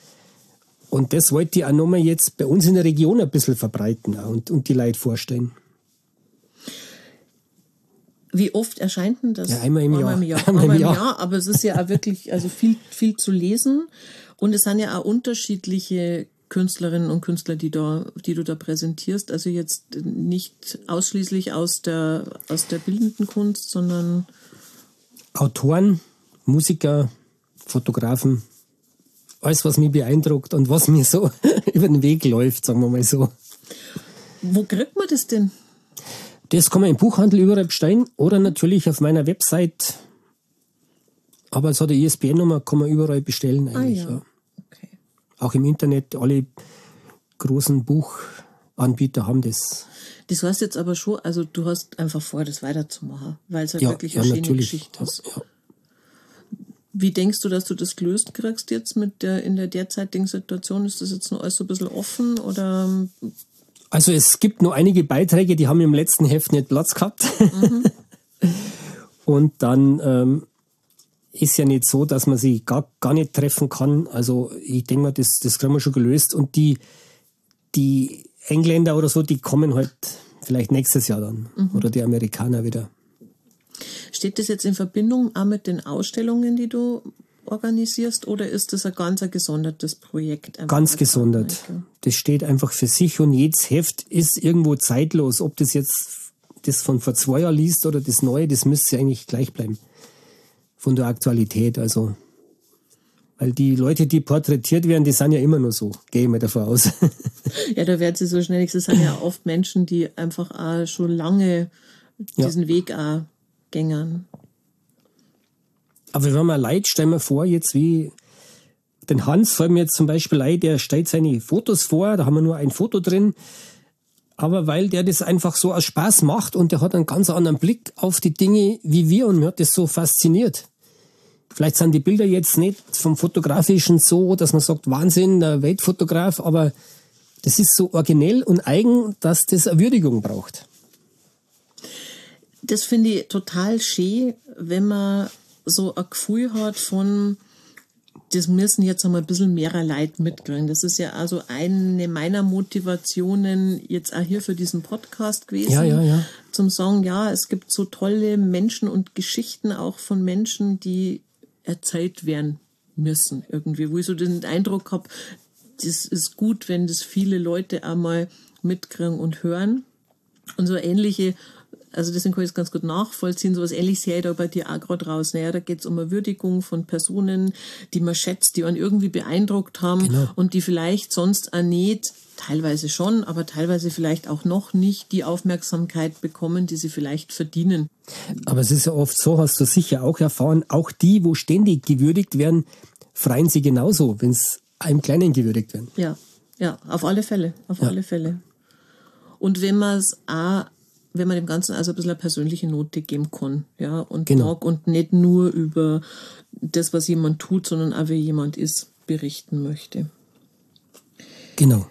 [SPEAKER 3] Und das wollte ich auch nochmal jetzt bei uns in der Region ein bisschen verbreiten und die Leute vorstellen.
[SPEAKER 2] Wie oft erscheint denn das?
[SPEAKER 3] Ja, einmal im Jahr.
[SPEAKER 2] Einmal im Jahr, aber es ist ja auch wirklich viel zu lesen. Und es sind ja auch unterschiedliche Künstlerinnen und Künstler, die du da präsentierst. Also jetzt nicht ausschließlich aus der bildenden Kunst, sondern
[SPEAKER 3] Autoren, Musiker, Fotografen. Alles, was mich beeindruckt und was mir so über den Weg läuft, sagen wir mal so.
[SPEAKER 2] Wo kriegt man das denn?
[SPEAKER 3] Das kann man im Buchhandel überall bestellen oder natürlich auf meiner Website. Aber es hat eine ISBN-Nummer, kann man überall bestellen eigentlich.
[SPEAKER 2] Ja. Okay.
[SPEAKER 3] Auch im Internet, alle großen Buchanbieter haben das.
[SPEAKER 2] Das heißt jetzt aber schon, also du hast einfach vor, das weiterzumachen, weil es halt wirklich eine schöne Geschichte ist. Ja. Wie denkst du, dass du das gelöst kriegst jetzt in der derzeitigen Situation? Ist das jetzt noch alles so ein bisschen offen oder?
[SPEAKER 3] Also es gibt nur einige Beiträge, die haben im letzten Heft nicht Platz gehabt. Und dann ist ja nicht so, dass man sie gar nicht treffen kann. Also ich denke mal, das kriegen wir schon gelöst. Und die Engländer oder so, die kommen halt vielleicht nächstes Jahr dann. Oder die Amerikaner wieder.
[SPEAKER 2] Steht das jetzt in Verbindung auch mit den Ausstellungen, die du organisierst, oder ist das ein ganz gesondertes Projekt?
[SPEAKER 3] Ganz gesondert. Das steht einfach für sich und jedes Heft ist irgendwo zeitlos. Ob das jetzt das von vor 2 Jahren liest oder das neue, das müsste eigentlich gleich bleiben. Von der Aktualität, also. Weil die Leute, die porträtiert werden, die sind ja immer nur so. Gehe ich mal davon aus.
[SPEAKER 2] Ja, da werden sie so schnell. Das sind ja oft Menschen, die einfach auch schon lange diesen Weg auch gängern.
[SPEAKER 3] Aber wenn man Leute, stellen wir vor, jetzt wie Den Hans fällt mir jetzt zum Beispiel ein, der stellt seine Fotos vor, da haben wir nur ein Foto drin, aber weil der das einfach so aus Spaß macht und der hat einen ganz anderen Blick auf die Dinge wie wir und mir hat das so fasziniert. Vielleicht sind die Bilder jetzt nicht vom Fotografischen so, dass man sagt, Wahnsinn, der Weltfotograf, aber das ist so originell und eigen, dass das eine Würdigung braucht.
[SPEAKER 2] Das finde ich total schön, wenn man so ein Gefühl hat von, das müssen jetzt einmal ein bisschen mehr Leute mitkriegen. Das ist ja also eine meiner Motivationen jetzt auch hier für diesen Podcast gewesen.
[SPEAKER 3] Ja.
[SPEAKER 2] Zum sagen, ja, es gibt so tolle Menschen und Geschichten auch von Menschen, die erzählt werden müssen irgendwie. Wo ich so den Eindruck habe, das ist gut, wenn das viele Leute einmal mitkriegen und hören. Und so ähnliche, also deswegen kann ich es ganz gut nachvollziehen, so was Ähnliches her da bei dir auch gerade raus. Naja, da geht es um eine Würdigung von Personen, die man schätzt, die einen irgendwie beeindruckt haben und die vielleicht sonst auch nicht, teilweise schon, aber teilweise vielleicht auch noch nicht die Aufmerksamkeit bekommen, die sie vielleicht verdienen.
[SPEAKER 3] Aber es ist ja oft so, hast du sicher auch erfahren, auch die, wo ständig gewürdigt werden, freuen sie genauso, wenn es einem Kleinen gewürdigt werden.
[SPEAKER 2] Ja, auf alle Fälle, alle Fälle. Und wenn man dem Ganzen also ein bisschen eine persönliche Note geben kann, ja, und mag und nicht nur über das, was jemand tut, sondern auch wie jemand ist, berichten möchte.
[SPEAKER 3] Genau.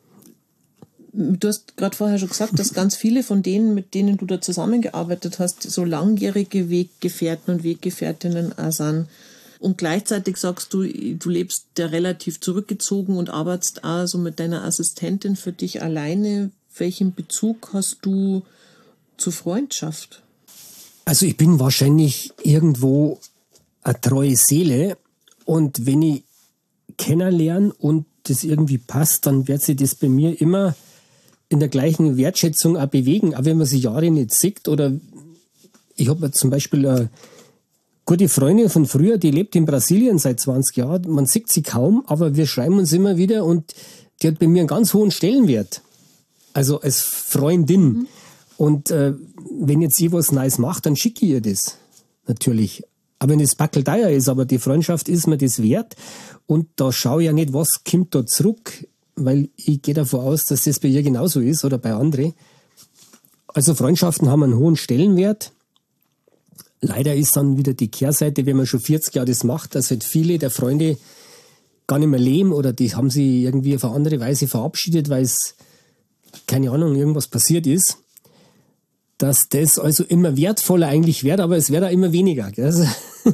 [SPEAKER 2] Du hast gerade vorher schon gesagt, dass ganz viele von denen, mit denen du da zusammengearbeitet hast, so langjährige Weggefährten und Weggefährtinnen auch sind. Und gleichzeitig sagst du, du lebst ja relativ zurückgezogen und arbeitest auch so mit deiner Assistentin für dich alleine. Welchen Bezug hast du zur Freundschaft?
[SPEAKER 3] Also ich bin wahrscheinlich irgendwo eine treue Seele und wenn ich kennenlerne und das irgendwie passt, dann wird sich das bei mir immer in der gleichen Wertschätzung auch bewegen, auch wenn man sich Jahre nicht sieht. Oder ich habe zum Beispiel eine gute Freundin von früher, die lebt in Brasilien seit 20 Jahren. Man sieht sie kaum, aber wir schreiben uns immer wieder und die hat bei mir einen ganz hohen Stellenwert. Also als Freundin. Mhm. Und wenn jetzt ich was Neues macht, dann schicke ich ihr das. Natürlich. Aber wenn es backelteuer ist, aber die Freundschaft ist mir das wert. Und da schaue ich ja nicht, was kommt da zurück, weil ich gehe davon aus, dass das bei ihr genauso ist oder bei anderen. Also Freundschaften haben einen hohen Stellenwert. Leider ist dann wieder die Kehrseite, wenn man schon 40 Jahre das macht, dass halt viele der Freunde gar nicht mehr leben oder die haben sie irgendwie auf eine andere Weise verabschiedet, weil es, keine Ahnung, irgendwas passiert ist. Dass das also immer wertvoller eigentlich wird, aber es wird auch immer weniger. Gell? Also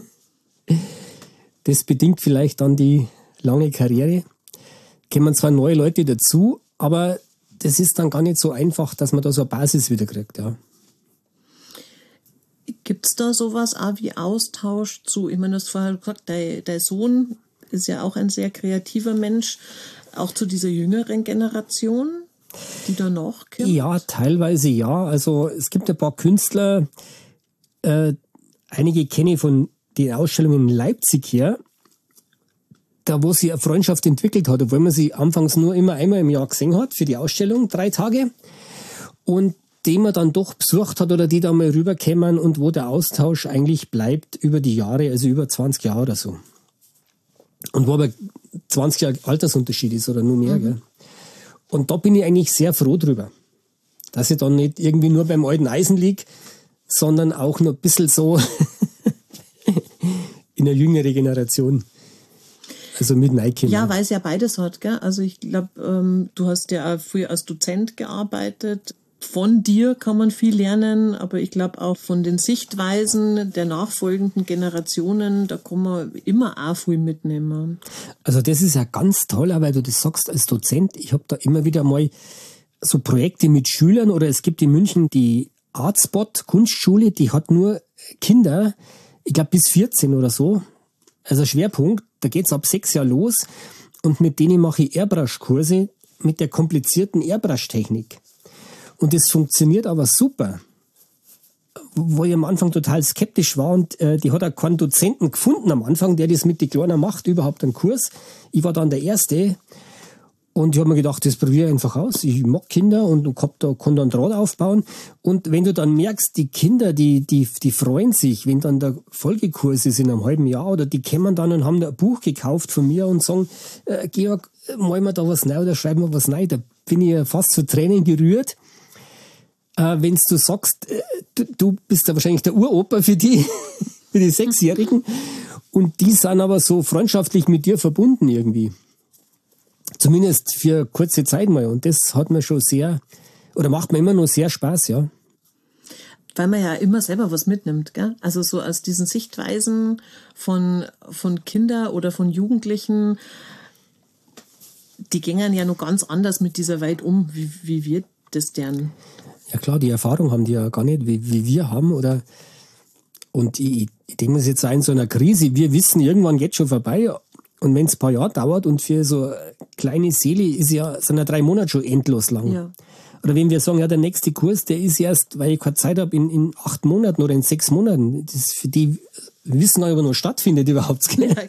[SPEAKER 3] das bedingt vielleicht dann die lange Karriere. Kommen zwar neue Leute dazu, aber das ist dann gar nicht so einfach, dass man da so eine Basis wieder kriegt. Ja.
[SPEAKER 2] Gibt es da sowas auch wie Austausch zu, ich meine, du hast vorher gesagt, dein Sohn ist ja auch ein sehr kreativer Mensch, auch zu dieser jüngeren Generation, die da noch kommt?
[SPEAKER 3] Ja, teilweise ja. Also es gibt ein paar Künstler, einige kenne ich von den Ausstellungen in Leipzig her, da wo sie eine Freundschaft entwickelt hat, obwohl man sie anfangs nur immer einmal im Jahr gesehen hat für die Ausstellung, 3 Tage. Und die man dann doch besucht hat oder die da mal rüberkommen und wo der Austausch eigentlich bleibt über die Jahre, also über 20 Jahre oder so. Und wo aber 20 Jahre Altersunterschied ist oder nur mehr. Gell? Und da bin ich eigentlich sehr froh drüber, dass ich dann nicht irgendwie nur beim alten Eisen liege, sondern auch noch ein bisschen so in der jüngeren Generation. Also mit Nike.
[SPEAKER 2] Ja, weil es ja beides hat, gell? Also ich glaube, du hast ja auch früher als Dozent gearbeitet. Von dir kann man viel lernen, aber ich glaube auch von den Sichtweisen der nachfolgenden Generationen, da kann man immer auch viel mitnehmen.
[SPEAKER 3] Also das ist ja ganz toll, weil du das sagst als Dozent. Ich habe da immer wieder mal so Projekte mit Schülern oder es gibt in München die Artspot Kunstschule, die hat nur Kinder, ich glaube bis 14 oder so. Also Schwerpunkt, da geht's ab 6 Jahren los und mit denen mache ich Airbrush-Kurse mit der komplizierten Airbrush-Technik. Und das funktioniert aber super. Wo ich am Anfang total skeptisch war und die hat auch keinen Dozenten gefunden am Anfang, der das mit den Kleinen macht, überhaupt einen Kurs. Ich war dann der Erste Und ich habe mir gedacht, das probiere ich einfach aus. Ich mag Kinder und kann da einen Draht aufbauen. Und wenn du dann merkst, die Kinder, die freuen sich, wenn dann der Folgekurs ist in einem halben Jahr, oder die kommen dann und haben da ein Buch gekauft von mir und sagen, Georg, malen wir da was neu oder schreiben wir was neu. Da bin ich ja fast zu Tränen gerührt. Wenn du sagst, du bist ja wahrscheinlich der Uropa für die 6-Jährigen. Und die sind aber so freundschaftlich mit dir verbunden irgendwie. Zumindest für kurze Zeit mal. Und das hat mir schon macht mir immer noch sehr Spaß, ja.
[SPEAKER 2] Weil man ja immer selber was mitnimmt, gell? Also so aus diesen Sichtweisen von Kindern oder von Jugendlichen, die gehen ja noch ganz anders mit dieser Welt um, wie wir das deren.
[SPEAKER 3] Ja klar, die Erfahrung haben die ja gar nicht, wie wir haben, oder. Und ich denke mir jetzt in so einer Krise, wir wissen, irgendwann geht schon vorbei. Und wenn es ein paar Jahre dauert und für so eine kleine Seele sind ja 3 Monate schon endlos lang. Ja. Oder wenn wir sagen, ja, der nächste Kurs, der ist erst, weil ich keine Zeit habe, in 8 Monaten oder in 6 Monaten. Das für die wissen aber noch stattfindet überhaupt. Ja.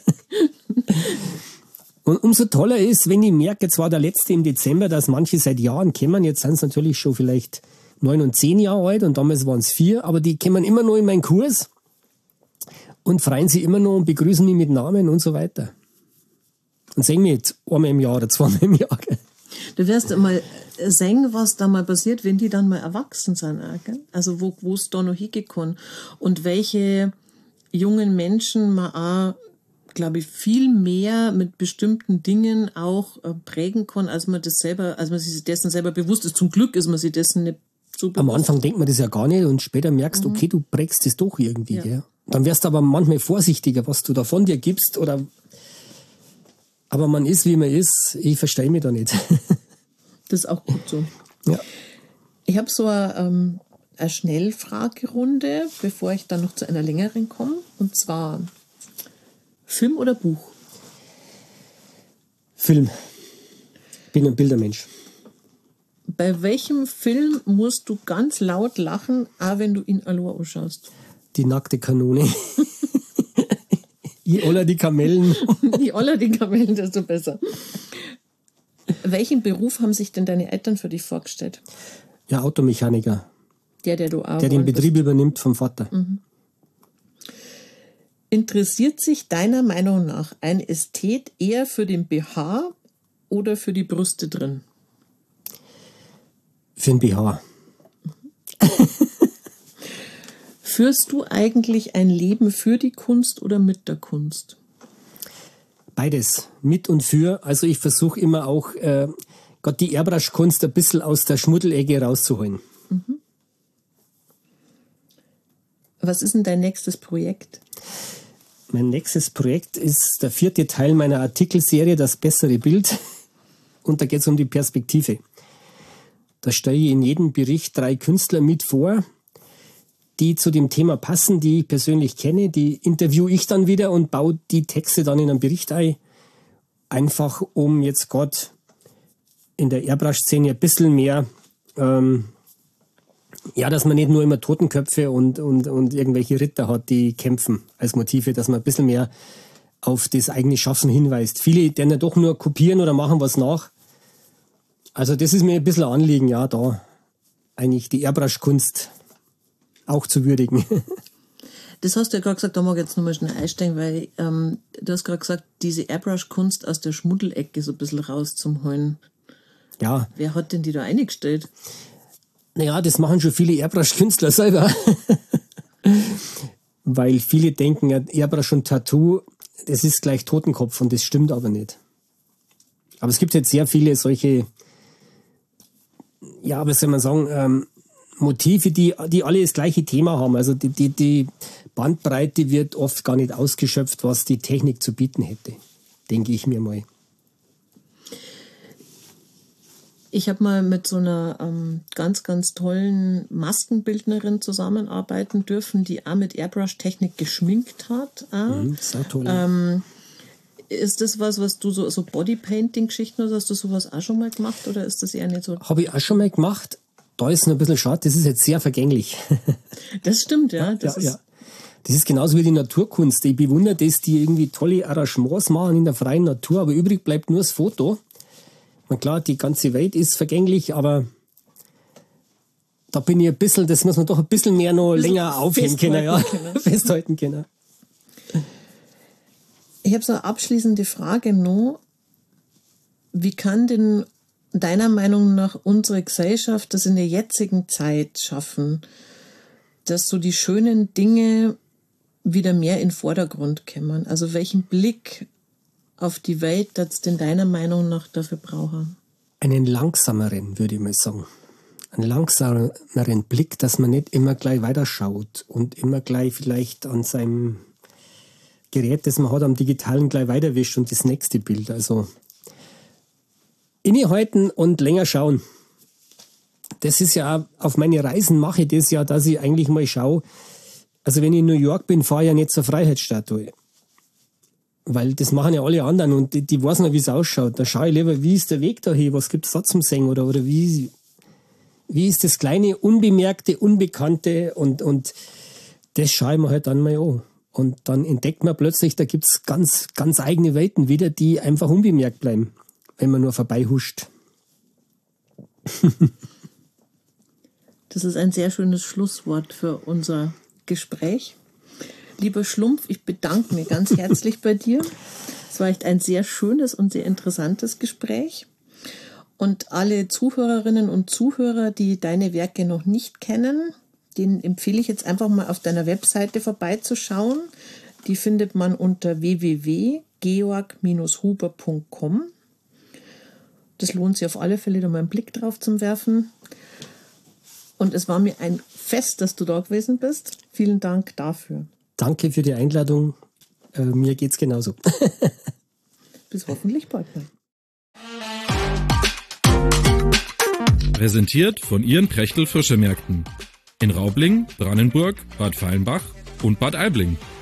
[SPEAKER 3] Und umso toller ist, wenn ich merke, jetzt war der letzte im Dezember, dass manche seit Jahren kommen. Jetzt sind es natürlich schon vielleicht 9 und 10 Jahre alt und damals waren es 4, aber die kommen immer noch in meinen Kurs und freuen sich immer noch und begrüßen mich mit Namen und so weiter. Und singen wir jetzt einmal im Jahr oder 2-mal im Jahr. Gell?
[SPEAKER 2] Du wirst mal sehen, was da mal passiert, wenn die dann mal erwachsen sind. Gell? Also wo es da noch hingehen und welche jungen Menschen man auch, glaube ich, viel mehr mit bestimmten Dingen auch prägen kann, als man sich dessen selber bewusst ist. Zum Glück ist man sich dessen nicht so bewusst.
[SPEAKER 3] Am Anfang denkt man das ja gar nicht und später merkst du, okay, du prägst das doch irgendwie. Ja. Gell? Dann wirst du aber manchmal vorsichtiger, was du da von dir gibst, oder. Aber man ist, wie man ist. Ich verstehe mich da nicht.
[SPEAKER 2] Das ist auch gut so.
[SPEAKER 3] Ja.
[SPEAKER 2] Ich habe so eine Schnellfragerunde, bevor ich dann noch zu einer längeren komme. Und zwar Film oder Buch?
[SPEAKER 3] Film. Ich bin ein Bildermensch.
[SPEAKER 2] Bei welchem Film musst du ganz laut lachen, auch wenn du ihn allein anschaust?
[SPEAKER 3] Die nackte Kanone. Je oller die Kamellen.
[SPEAKER 2] Je oller die Kamellen, desto besser. Welchen Beruf haben sich denn deine Eltern für dich vorgestellt?
[SPEAKER 3] Ja, Automechaniker.
[SPEAKER 2] Der du auch.
[SPEAKER 3] Der den Betrieb übernimmt vom Vater.
[SPEAKER 2] Mhm. Interessiert sich deiner Meinung nach ein Ästhet eher für den BH oder für die Brüste drin?
[SPEAKER 3] Für den BH.
[SPEAKER 2] Führst du eigentlich ein Leben für die Kunst oder mit der Kunst?
[SPEAKER 3] Beides, mit und für. Also ich versuche immer auch, gerade die Airbrush-Kunst ein bisschen aus der Schmuddelecke rauszuholen.
[SPEAKER 2] Mhm. Was ist denn dein nächstes Projekt?
[SPEAKER 3] Mein nächstes Projekt ist der 4. Teil meiner Artikelserie, das bessere Bild. Und da geht es um die Perspektive. Da stelle ich in jedem Bericht 3 Künstler mit vor, die zu dem Thema passen, die ich persönlich kenne. Die interviewe ich dann wieder und baue die Texte dann in einen Bericht ein. Einfach um jetzt gerade in der Airbrush-Szene ein bisschen mehr, dass man nicht nur immer Totenköpfe und irgendwelche Ritter hat, die kämpfen als Motive, dass man ein bisschen mehr auf das eigene Schaffen hinweist. Viele, die ja doch nur kopieren oder machen was nach. Also das ist mir ein bisschen ein Anliegen, ja, da eigentlich die Airbrush-Kunst auch zu würdigen.
[SPEAKER 2] Das hast du ja gerade gesagt, da mag ich jetzt nochmal schnell einsteigen, weil du hast gerade gesagt, diese Airbrush-Kunst aus der Schmuddelecke so ein bisschen rauszuholen.
[SPEAKER 3] Ja.
[SPEAKER 2] Wer hat denn die da eingestellt?
[SPEAKER 3] Naja, das machen schon viele Airbrush-Künstler selber. Weil viele denken, ja, Airbrush und Tattoo, das ist gleich Totenkopf und das stimmt aber nicht. Aber es gibt jetzt sehr viele solche, ja, was soll man sagen, Motive, die alle das gleiche Thema haben. Also die Bandbreite wird oft gar nicht ausgeschöpft, was die Technik zu bieten hätte, denke ich mir mal.
[SPEAKER 2] Ich habe mal mit so einer ganz, ganz tollen Maskenbildnerin zusammenarbeiten dürfen, die auch mit Airbrush-Technik geschminkt hat.
[SPEAKER 3] Sehr toll.
[SPEAKER 2] Ist das was du so Bodypainting-Geschichten oder hast du sowas auch schon mal gemacht oder ist das eher nicht so?
[SPEAKER 3] Habe ich auch schon mal gemacht. Da ist noch ein bisschen schade, das ist jetzt sehr vergänglich.
[SPEAKER 2] Das stimmt, ja.
[SPEAKER 3] Das ist genauso wie die Naturkunst. Ich bewundere das, die irgendwie tolle Arrangements machen in der freien Natur, aber übrig bleibt nur das Foto. Na klar, die ganze Welt ist vergänglich, aber da bin ich ein bisschen, das muss man doch ein bisschen mehr noch länger aufheben können, ja. Festhalten können.
[SPEAKER 2] Ich habe so eine abschließende Frage noch. Wie kann denn deiner Meinung nach unsere Gesellschaft das in der jetzigen Zeit schaffen, dass so die schönen Dinge wieder mehr in den Vordergrund kommen? Also welchen Blick auf die Welt das denn deiner Meinung nach dafür brauchen?
[SPEAKER 3] Einen langsameren, würde ich mal sagen. Einen langsameren Blick, dass man nicht immer gleich weiterschaut und immer gleich vielleicht an seinem Gerät, das man hat, am Digitalen gleich weiterwischt und das nächste Bild. Also innehalten und länger schauen. Das ist ja auch, auf meine Reisen mache ich das ja, dass ich eigentlich mal schaue. Also wenn ich in New York bin, fahre ich ja nicht zur Freiheitsstatue. Weil das machen ja alle anderen und die wissen ja, wie es ausschaut. Da schaue ich lieber, wie ist der Weg dahin, was gibt es da zum Singen oder wie ist das kleine, unbemerkte, unbekannte und das schaue ich mir halt dann mal an. Und dann entdeckt man plötzlich, da gibt es ganz, ganz eigene Welten wieder, die einfach unbemerkt bleiben, wenn man nur vorbeihuscht.
[SPEAKER 2] Das ist ein sehr schönes Schlusswort für unser Gespräch. Lieber Schlumpf, ich bedanke mich ganz herzlich bei dir. Es war echt ein sehr schönes und sehr interessantes Gespräch. Und alle Zuhörerinnen und Zuhörer, die deine Werke noch nicht kennen, den empfehle ich jetzt einfach mal auf deiner Webseite vorbeizuschauen. Die findet man unter www.georg-huber.com. Das lohnt sich auf alle Fälle, da mal einen Blick drauf zu werfen. Und es war mir ein Fest, dass du da gewesen bist. Vielen Dank dafür.
[SPEAKER 3] Danke für die Einladung. Mir geht's genauso.
[SPEAKER 2] Bis hoffentlich bald mal.
[SPEAKER 1] Präsentiert von Ihren Prechtl Fischemärkten in Raubling, Brannenburg, Bad Feilenbach und Bad Aibling.